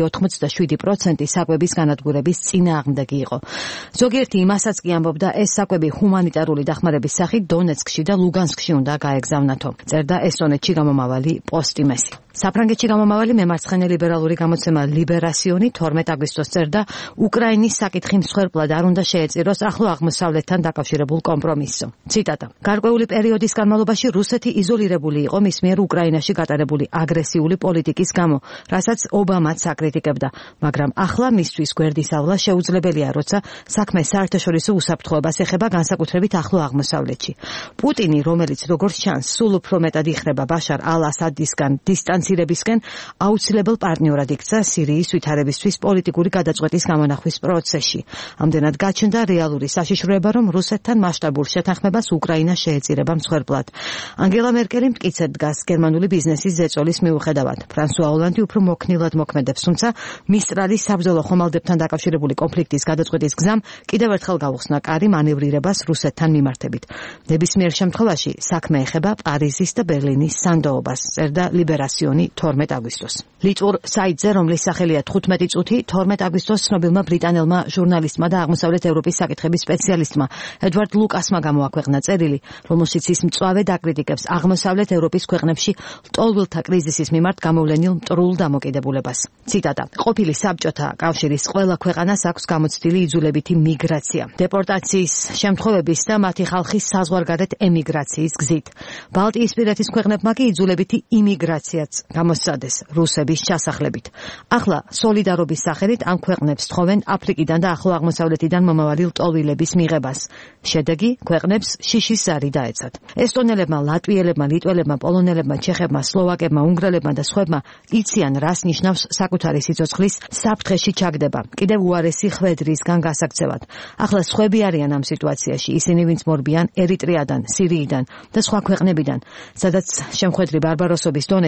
87% საკვების განადგურების წინააღმდეგი იყო. ზოგიერთი იმასაც კი ამბობდა, ეს საკვები ჰუმანიტარული დახმარების სახით დონეცკში და ლუგანსკში უნდა გაეგზავნათო. წერდა ესტონეთში გამომავალი პოსტიმესი. საფრანგეთში გამომავალი მემარცხენე ლიბერალური გამოცემა ლიბერასიონი 12 აგვისტოს წერდა, უკრაინის საკითხი მსხვერპლად არ უნდა შეეწიროს ახლო აღმოსავლეთთან დაკავშირებულ კომპრომისს. ციტატა: გარკვეული პერიოდის განმავლობაში რუსეთი იზოლირებული იყო მის მიერ უკრაინაში გატარებული აგრესიული პოლიტიკის გამო, რასაც ობამაც აკრიტიკებდა, მაგრამ ახლა მისთვის გვერდის ავლა შეუძლებელია, როცა საქმე საერთაშორისო უსაფრთხოებას ეხება, განსაკუთრებით ახლო აღმოსავლეთში. პუტინი, რომელიც როგორც ჩანს, სულ უფრო მეტად იხრება ბაშარ ალ-ასადისგან დისტანცირებისკენ, აუცილებელ პარტნიორად იქცა სირიის ვითარებისთვის პოლიტიკური გადაწყვეტის გამონახვის პროცესში. ამდენად გაჩნდა რეალური საშიშროება, რომ რუსეთთან მასშტაბურ შეთანხმებას უკრაინა შეეწირება მსხვერპლად. ანგელა მერკელი მტკიცედ დგას გერმანული ბიზნესის ზეწოლის მიუხედავად. ფრანსუა ოლანდი უფრო მოქნილად მოქმედებს, თუმცა მისტრალის საბრძოლო ხომალდებთან დაკავშირებული კონფლიქტის გადაწყვეტის გზამ კიდევ ერთხელ გაუხსნა კარი მანევრირებას რუსეთთან მიმართებით. ნებისმიერ შემთხვევაში საქმე ეხება პარიზის და ბერლინის სანდოობას, წერდა ლიბერასიონი 12 აგვისტოს. ლიტვურ საიტზე, რომლის სახელია 15 წუთი, 12 აგვისტოს ცნობილმა ბრიტანელმა ჟურნალისტმა და აღმოსავლეთ ევროპის საკითხების სპეციალისტმა ედვარდ ლუკასმა გამოაქვეყნა წერილი, რომელშიც ის მწვავედ აკრიტიკებს აღმოსავლეთ ევროპის ქვეყნებში ლტოლვილთა კრიზისის მიმართ გამოვლენილ მტრულ დამოკიდებულებას. ციტატა: ყოფილი საბჭოთა კავშირის ყველა ქვეყანას აქვს გამოცდილი იძულებითი მიგრაცია, დეპორტაციის შემთხვევების და მათი ხალხის საზღვარგარეთ ემიგრაციის გზით. ბალტიისპირეთის ქვეყნებმა კი იძულებითი იმიგრაციაც გამოსცადეს რუსების ჩასახლებით. ახლა სოლიდარობის სახელით ამ ქვეყნებს თხოვენ აფრიკიდან და ახლო აღმოსავლეთიდან მომავალი ლტოლვილების მიღებას. შედეგი ქვეყნებს შიშის ზარი დაეცათ. ესტონელებმა, ლატვიელებმა, ლიტველებმა, პოლონელებმა, ჩეხებმა, სლოვაკებმა, უნგრელებმა და სხვებმა იციან, რას ნიშნავს საკუთარი სიცოცხლის საფრთხეში ჩაგდება, კიდევ უარესი ხვედრისგან გასაქცევად. ახლა სხვები არიან ამ სიტუაციაში, ისინი ვინც მორბიან ერიტრეიდან, სირიიდან და სხვა ქვეყნებიდან, სადაც შემხვედრი ბარბაროსობის დონე სტალინის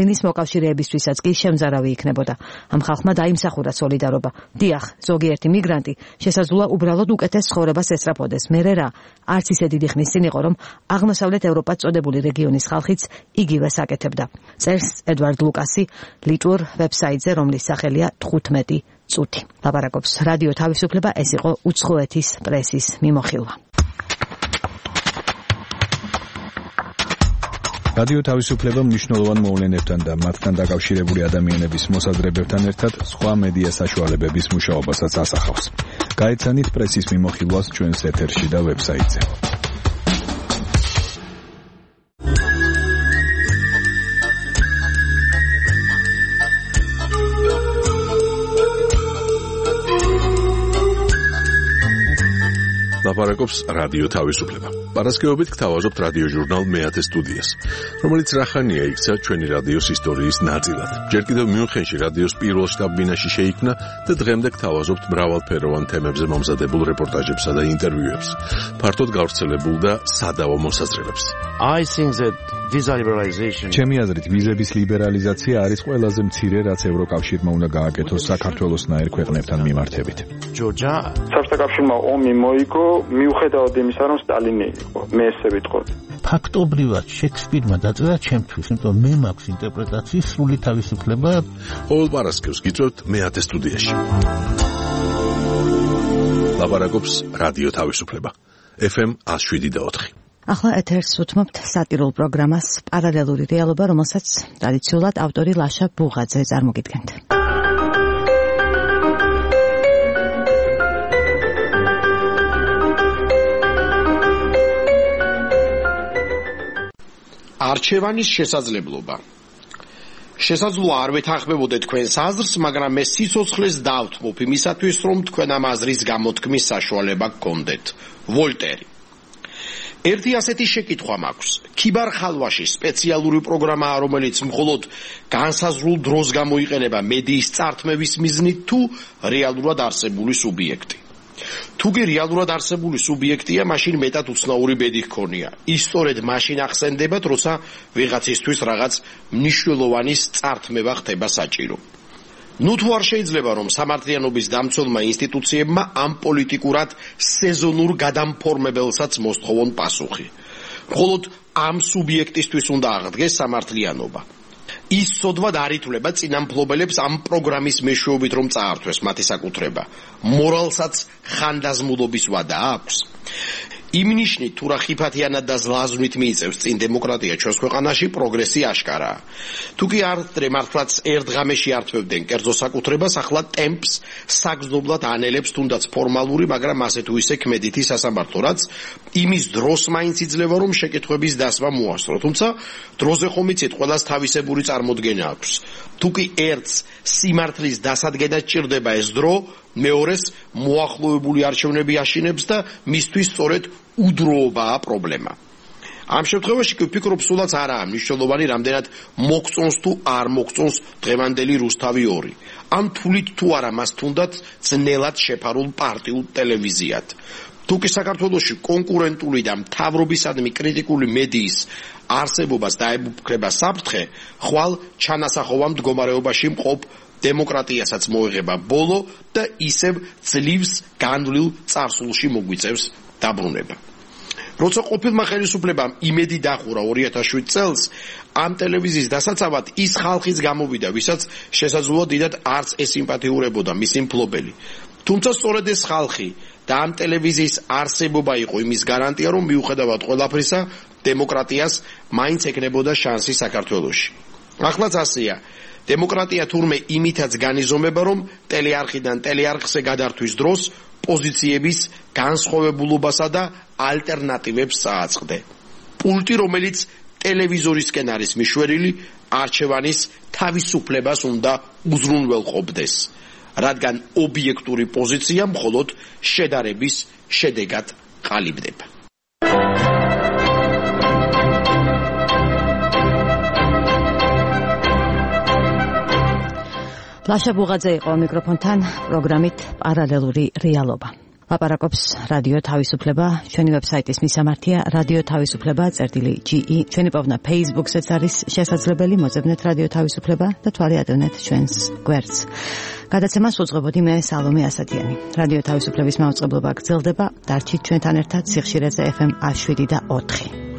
ენის მოკავშირეებისთვისაც კი შემზარავი იქნებოდა. ამ ხალხმა დაიმსახურა სოლიდარობა. დიახ, ზოგიერთი მიგრანტი შესაძლოა უბრალოდ უკეთეს ცხოვრებას ესწრაფოდეს. მერე რა, არც ისე დიდი ხნის წინ იყო, რომ აღმოსავლეთ ევროპად წოდებული რეგიონის ხალხიც იგივეს აკეთებდა. წერს ედვარდ ლუკასი ლიტვურ ვებსაიტზე, რომლის სახელია 15 წუთი. ლაპარაკობს რადიო თავისუფლება, ეს იყო უცხოეთის პრესის მიმოხილვა. რადიო თავისუფლება მნიშვნელოვან მოვლენებთან და მათთან დაკავშირებული ადამიანების მოსაზრებებთან ერთად სხვა მედია საშუალებების მუშაობასაც ასახავს. გაეცანით პრესის მიმოხილვას ჩვენს ეთერში და ვებსაიტზე. ლაპარაკობს რადიო თავისუფლება. პარასკევობით გთავაზობთ რადიო ჟურნალ მეათე სტუდიას, რომელიც რახანია იქცა ჩვენი რადიოს ისტორიის ნაწილად. ჯერ კიდევ მიუნხენში რადიოს პირველ შტაბ-ბინაში შეიქმნა და დღემდე გთავაზობთ მრავალფეროვან თემებზე მომზადებულ რეპორტაჟებსა და ინტერვიუებს, ფართოდ გავრცელებულ და სადავო მოსაზრებებს. ჩემი აზრით, ვიზების ლიბერალიზაცია არის ყველაზე მცირე, რაც ევროკავშირმა უნდა გააკეთოს საქართველოსნაირ ქვეყნებთან მიმართებით. საბჭოთა კავშირმა ომი მოიგო, მიუხედავად იმისა, რომ სტალინი იყო, მე ესე ვიტყოდი. ფაქტობრივად შექსპირმა დაწერა ჩემთვის, იმიტომ მე მაქვს ინტერპრეტაციის სრული თავისუფლება. ყოველ პარასკევს გიწევთ მეათე სტუდიაში. ლაპარაკობს რადიო თავისუფლება. FM 107.4. ახლა ეთერს უთმობთ სატირულ პროგრამას პარალელური რეალობა, რომელსაც ტრადიციულად ავტორი ლაშა ბუღაძე წარმოგიდგენთ. არჩევანის შესაძლებლობა. შესაძლოა არ ვეთანხმებოდეთ თქვენს აზრს, მაგრამ მე სიცოცხლეს დავთმობ იმისათვის, რომ თქვენ ამ აზრის გამოთქმის საშუალება გქონდეთ. ვოლტერი. ერთი ასეთი შეკითხვა მაქვს. ქიბარ ხალვაში სპეციალური პროგრამაა, რომელიც მხოლოდ განსაზღვრულ დროს გამოიყენება მედიის წართმევის მიზნით თუ რეალურად არსებული სუბიექტი. თუ კი რეალურად არსებული სუბიექტია, მაშინ მეტად უცნაური ბედი ჰქონია. ის სწორედ მაშინ ახსენდებათ, როცა ვიღაცისთვის რაღაც მნიშვნელოვანი წართმევა ხდება საჭირო. ნუ თუ არ შეიძლება, რომ სამართლიანობის დამცველმა ინსტიტუციებმა ამ პოლიტიკურად სეზონურ გადამფორმებელსაც მოსთხოვონ პასუხი. მხოლოდ ამ სუბიექტისთვის უნდა აღდგეს სამართლიანობა. ის სოდვად არ ითვლება წინამფლობელებს ამ პროგრამის მეშვეობით, რომ წაართვეს მათი საკუთრება. მორალსაც ხანდაზმულობის ვადა აქვს. იმ ნიშნით, თუ რა ხიფათიანად და ზლაზვნით მიიწევს წინ დემოკრატია ჩვენს ქვეყანაში, პროგრესი აშკარაა. თუ კი არდრე მართლაც ერთ ღამეში ართმევდნენ კერძო საკუთრებას, ახლა ტემპს საგრძნობლად ანელებს თუნდაც ფორმალური, მაგრამ ასე თუ ისე ქმედითი სასამართლო, რაც იმის დროს მაინც იძლევა, რომ შეკითხვების დასმა მოასწრო. თუმცა დროზე ხომ იცით, ყველას თავისებური წარმოდგენა აქვს. თუ კი ერთს სიმართლის დასადგენად ჭირდება ეს დრო, მეორეს მოახლოებული არჩევნები აშინებს და მისთვის სწორედ უდროობაა პრობლემა. ამ შემთხვევაში კი ვფიქრობ, სულაც არაა მნიშვნელოვანი, რამდენად მოგწონს თუ არ მოგწონს დღევანდელი რუსთავი 2. ამ თulit თუ არა მას თუნდაც ძნელად შეფარულ პარტიულ ტელევიზიად. თუ კი საქართველოში კონკურენტული და მთავრობისადმი კრიტიკული მედიის არსებობას დაებუქრება საფრთხე, ხვალ ჩანასახოვა მდგომარეობაში მყოფ დემოკრატიასაც მოეღება ბოლო და ისევ ძლივს განვლილ წარსულში მოგვიწევს დაბრუნება. როცა ყოფილმა ხელისუფლებამ იმედი დახურა 2007 წელს, ამ ტელევიზიის დასაცავად ის ხალხის გამოვიდა, ვისაც შესაძლოა დიდად არც ესიმპათიურებოდა მისი მფლობელი. თუმცა სწორედ ეს ხალხი და ამ ტელევიზიის არსებობა იყო იმის გარანტია, რომ მიუხედავად ყველაფრისა, დემოკრატიას მაინც ეკნებოდა შანსი საქართველოში. ახლაც ასეა. დემოკრატია თურმე იმითაც განიზომება, რომ ტელეარხიდან ტელეარხზე გადართვის დროს პოზიციების განსხვავებულობასა და ალტერნატივებს წააწყდე. პულტი, რომელიც ტელევიზორისკენ არის მიშვერილი, არჩევანის თავისუფლებას უნდა უზრუნველყოფდეს, რადგან ობიექტური პოზიცია მხოლოდ შედარების შედეგად ყალიბდება. ლაშა ბუღაძე იყო მიკროფონთან პროგრამით პარალელური რეალობა. ლაპარაკობს რადიო თავისუფლება, ჩვენი ვებსაიტის მისამართია radioთავისუფლება.ge. ჩვენი პოვნა Facebook-ზეც არის შესაძლებელი, მოძებნეთ რადიო თავისუფლება და თვალე ადევნეთ ჩვენს გვერდს. გადაცემას უძღვებოდი მე სალომე ასათიანი. რადიო თავისუფლების მაუწყებლობა გრძელდება, დარჩით ჩვენთან ერთად სიხშირეზე FM 107.4.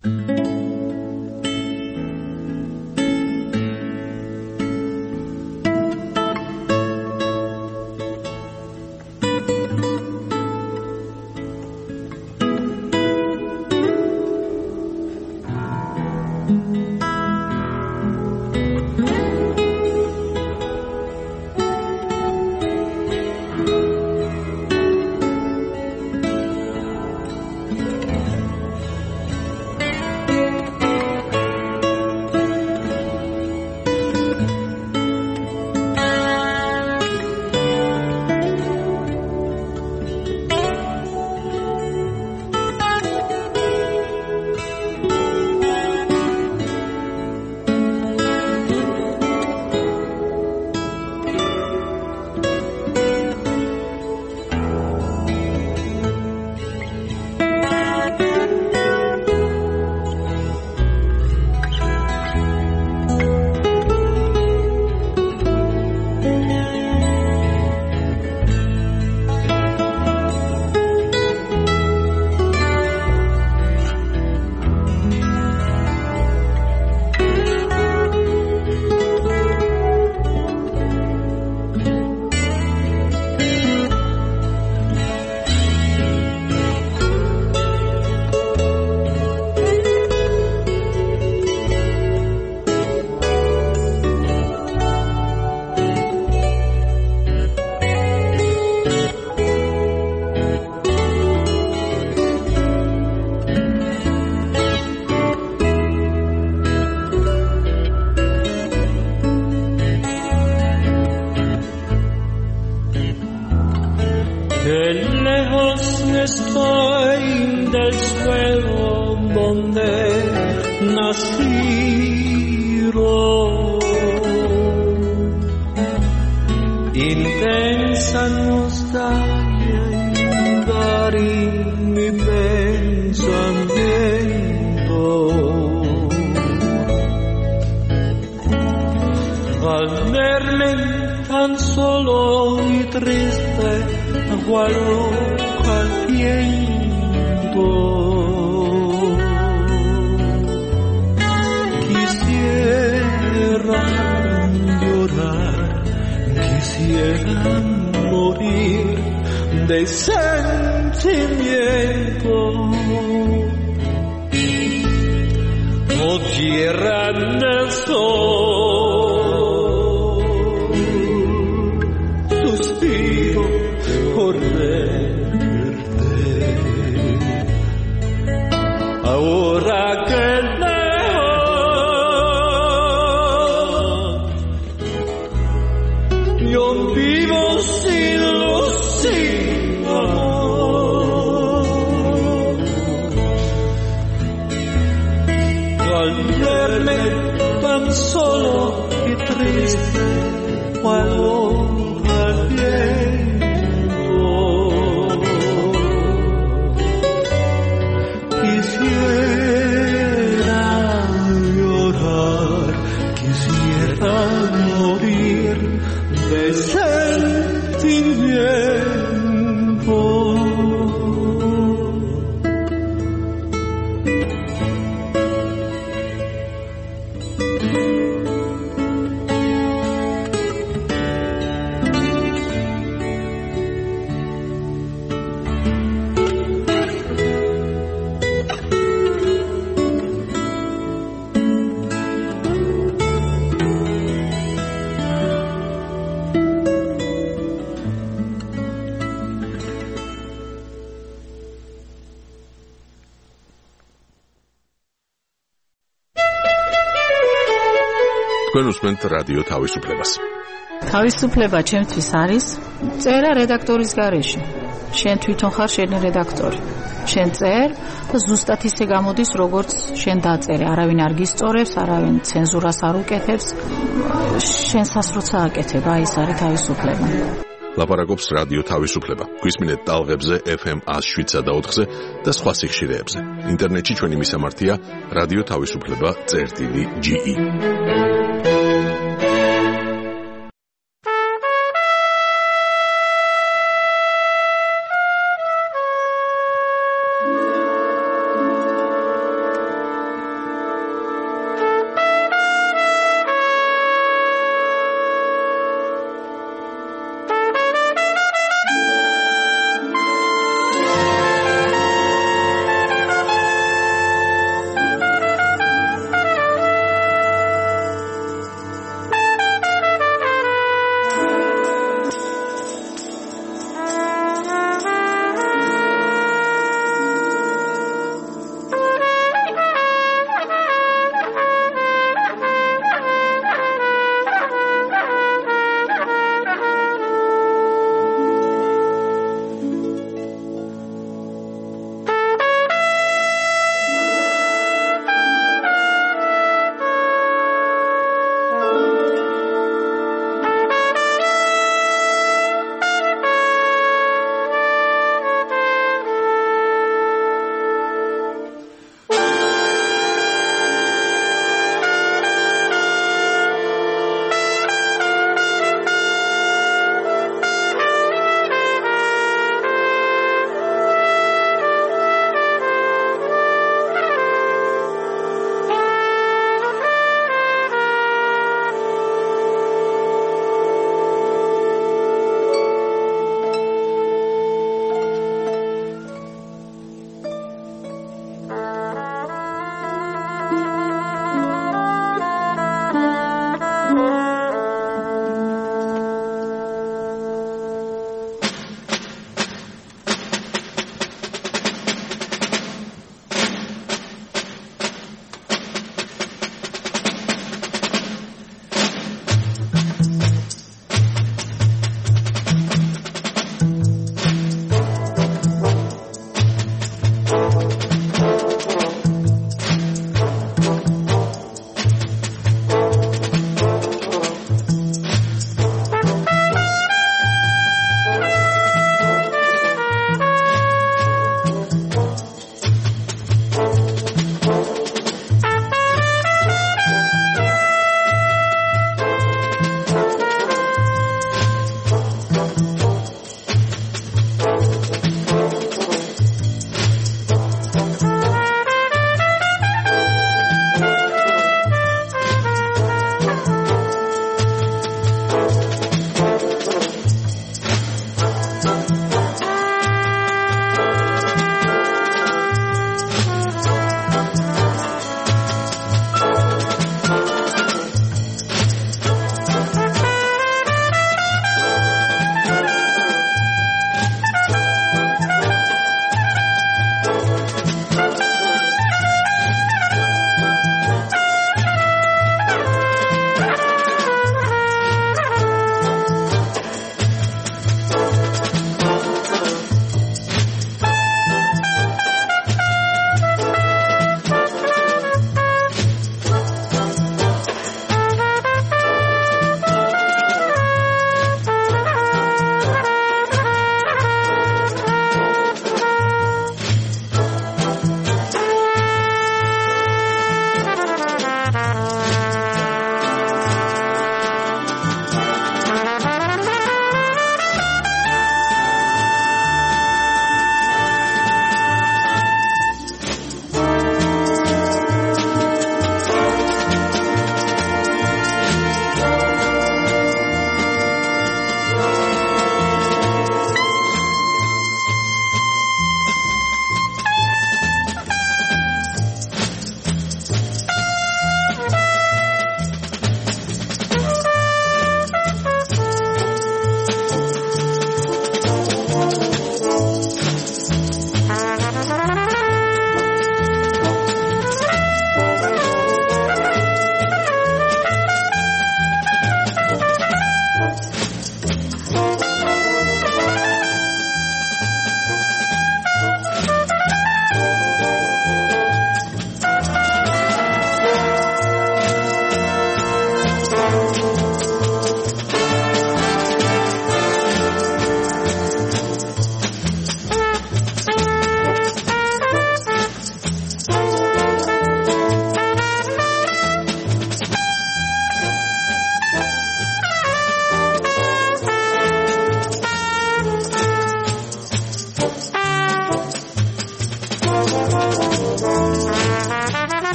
უსმენთ რადიო თავისუფლებას. თავისუფლება ჩემთვის არის წერა რედაქტორის გარეშე. შენ თვითონ ხარ შენი რედაქტორი. შენ წერ და ზუსტად ისე გამოდის, როგორც შენ დაწერე. არავინ არ გისწორებს, არავინ ცენზურას არ უკეთებს. შენსაც როცა აკეთებ, აი ეს არის თავისუფლება. ლაპარაკობს რადიო თავისუფლება. გვისმინეთ ტალღებზე FM 107 და 4-ზე და სხვა სიხშირეებზე. ინტერნეტში ჩვენი მისამართია radioთავისუფლება.ge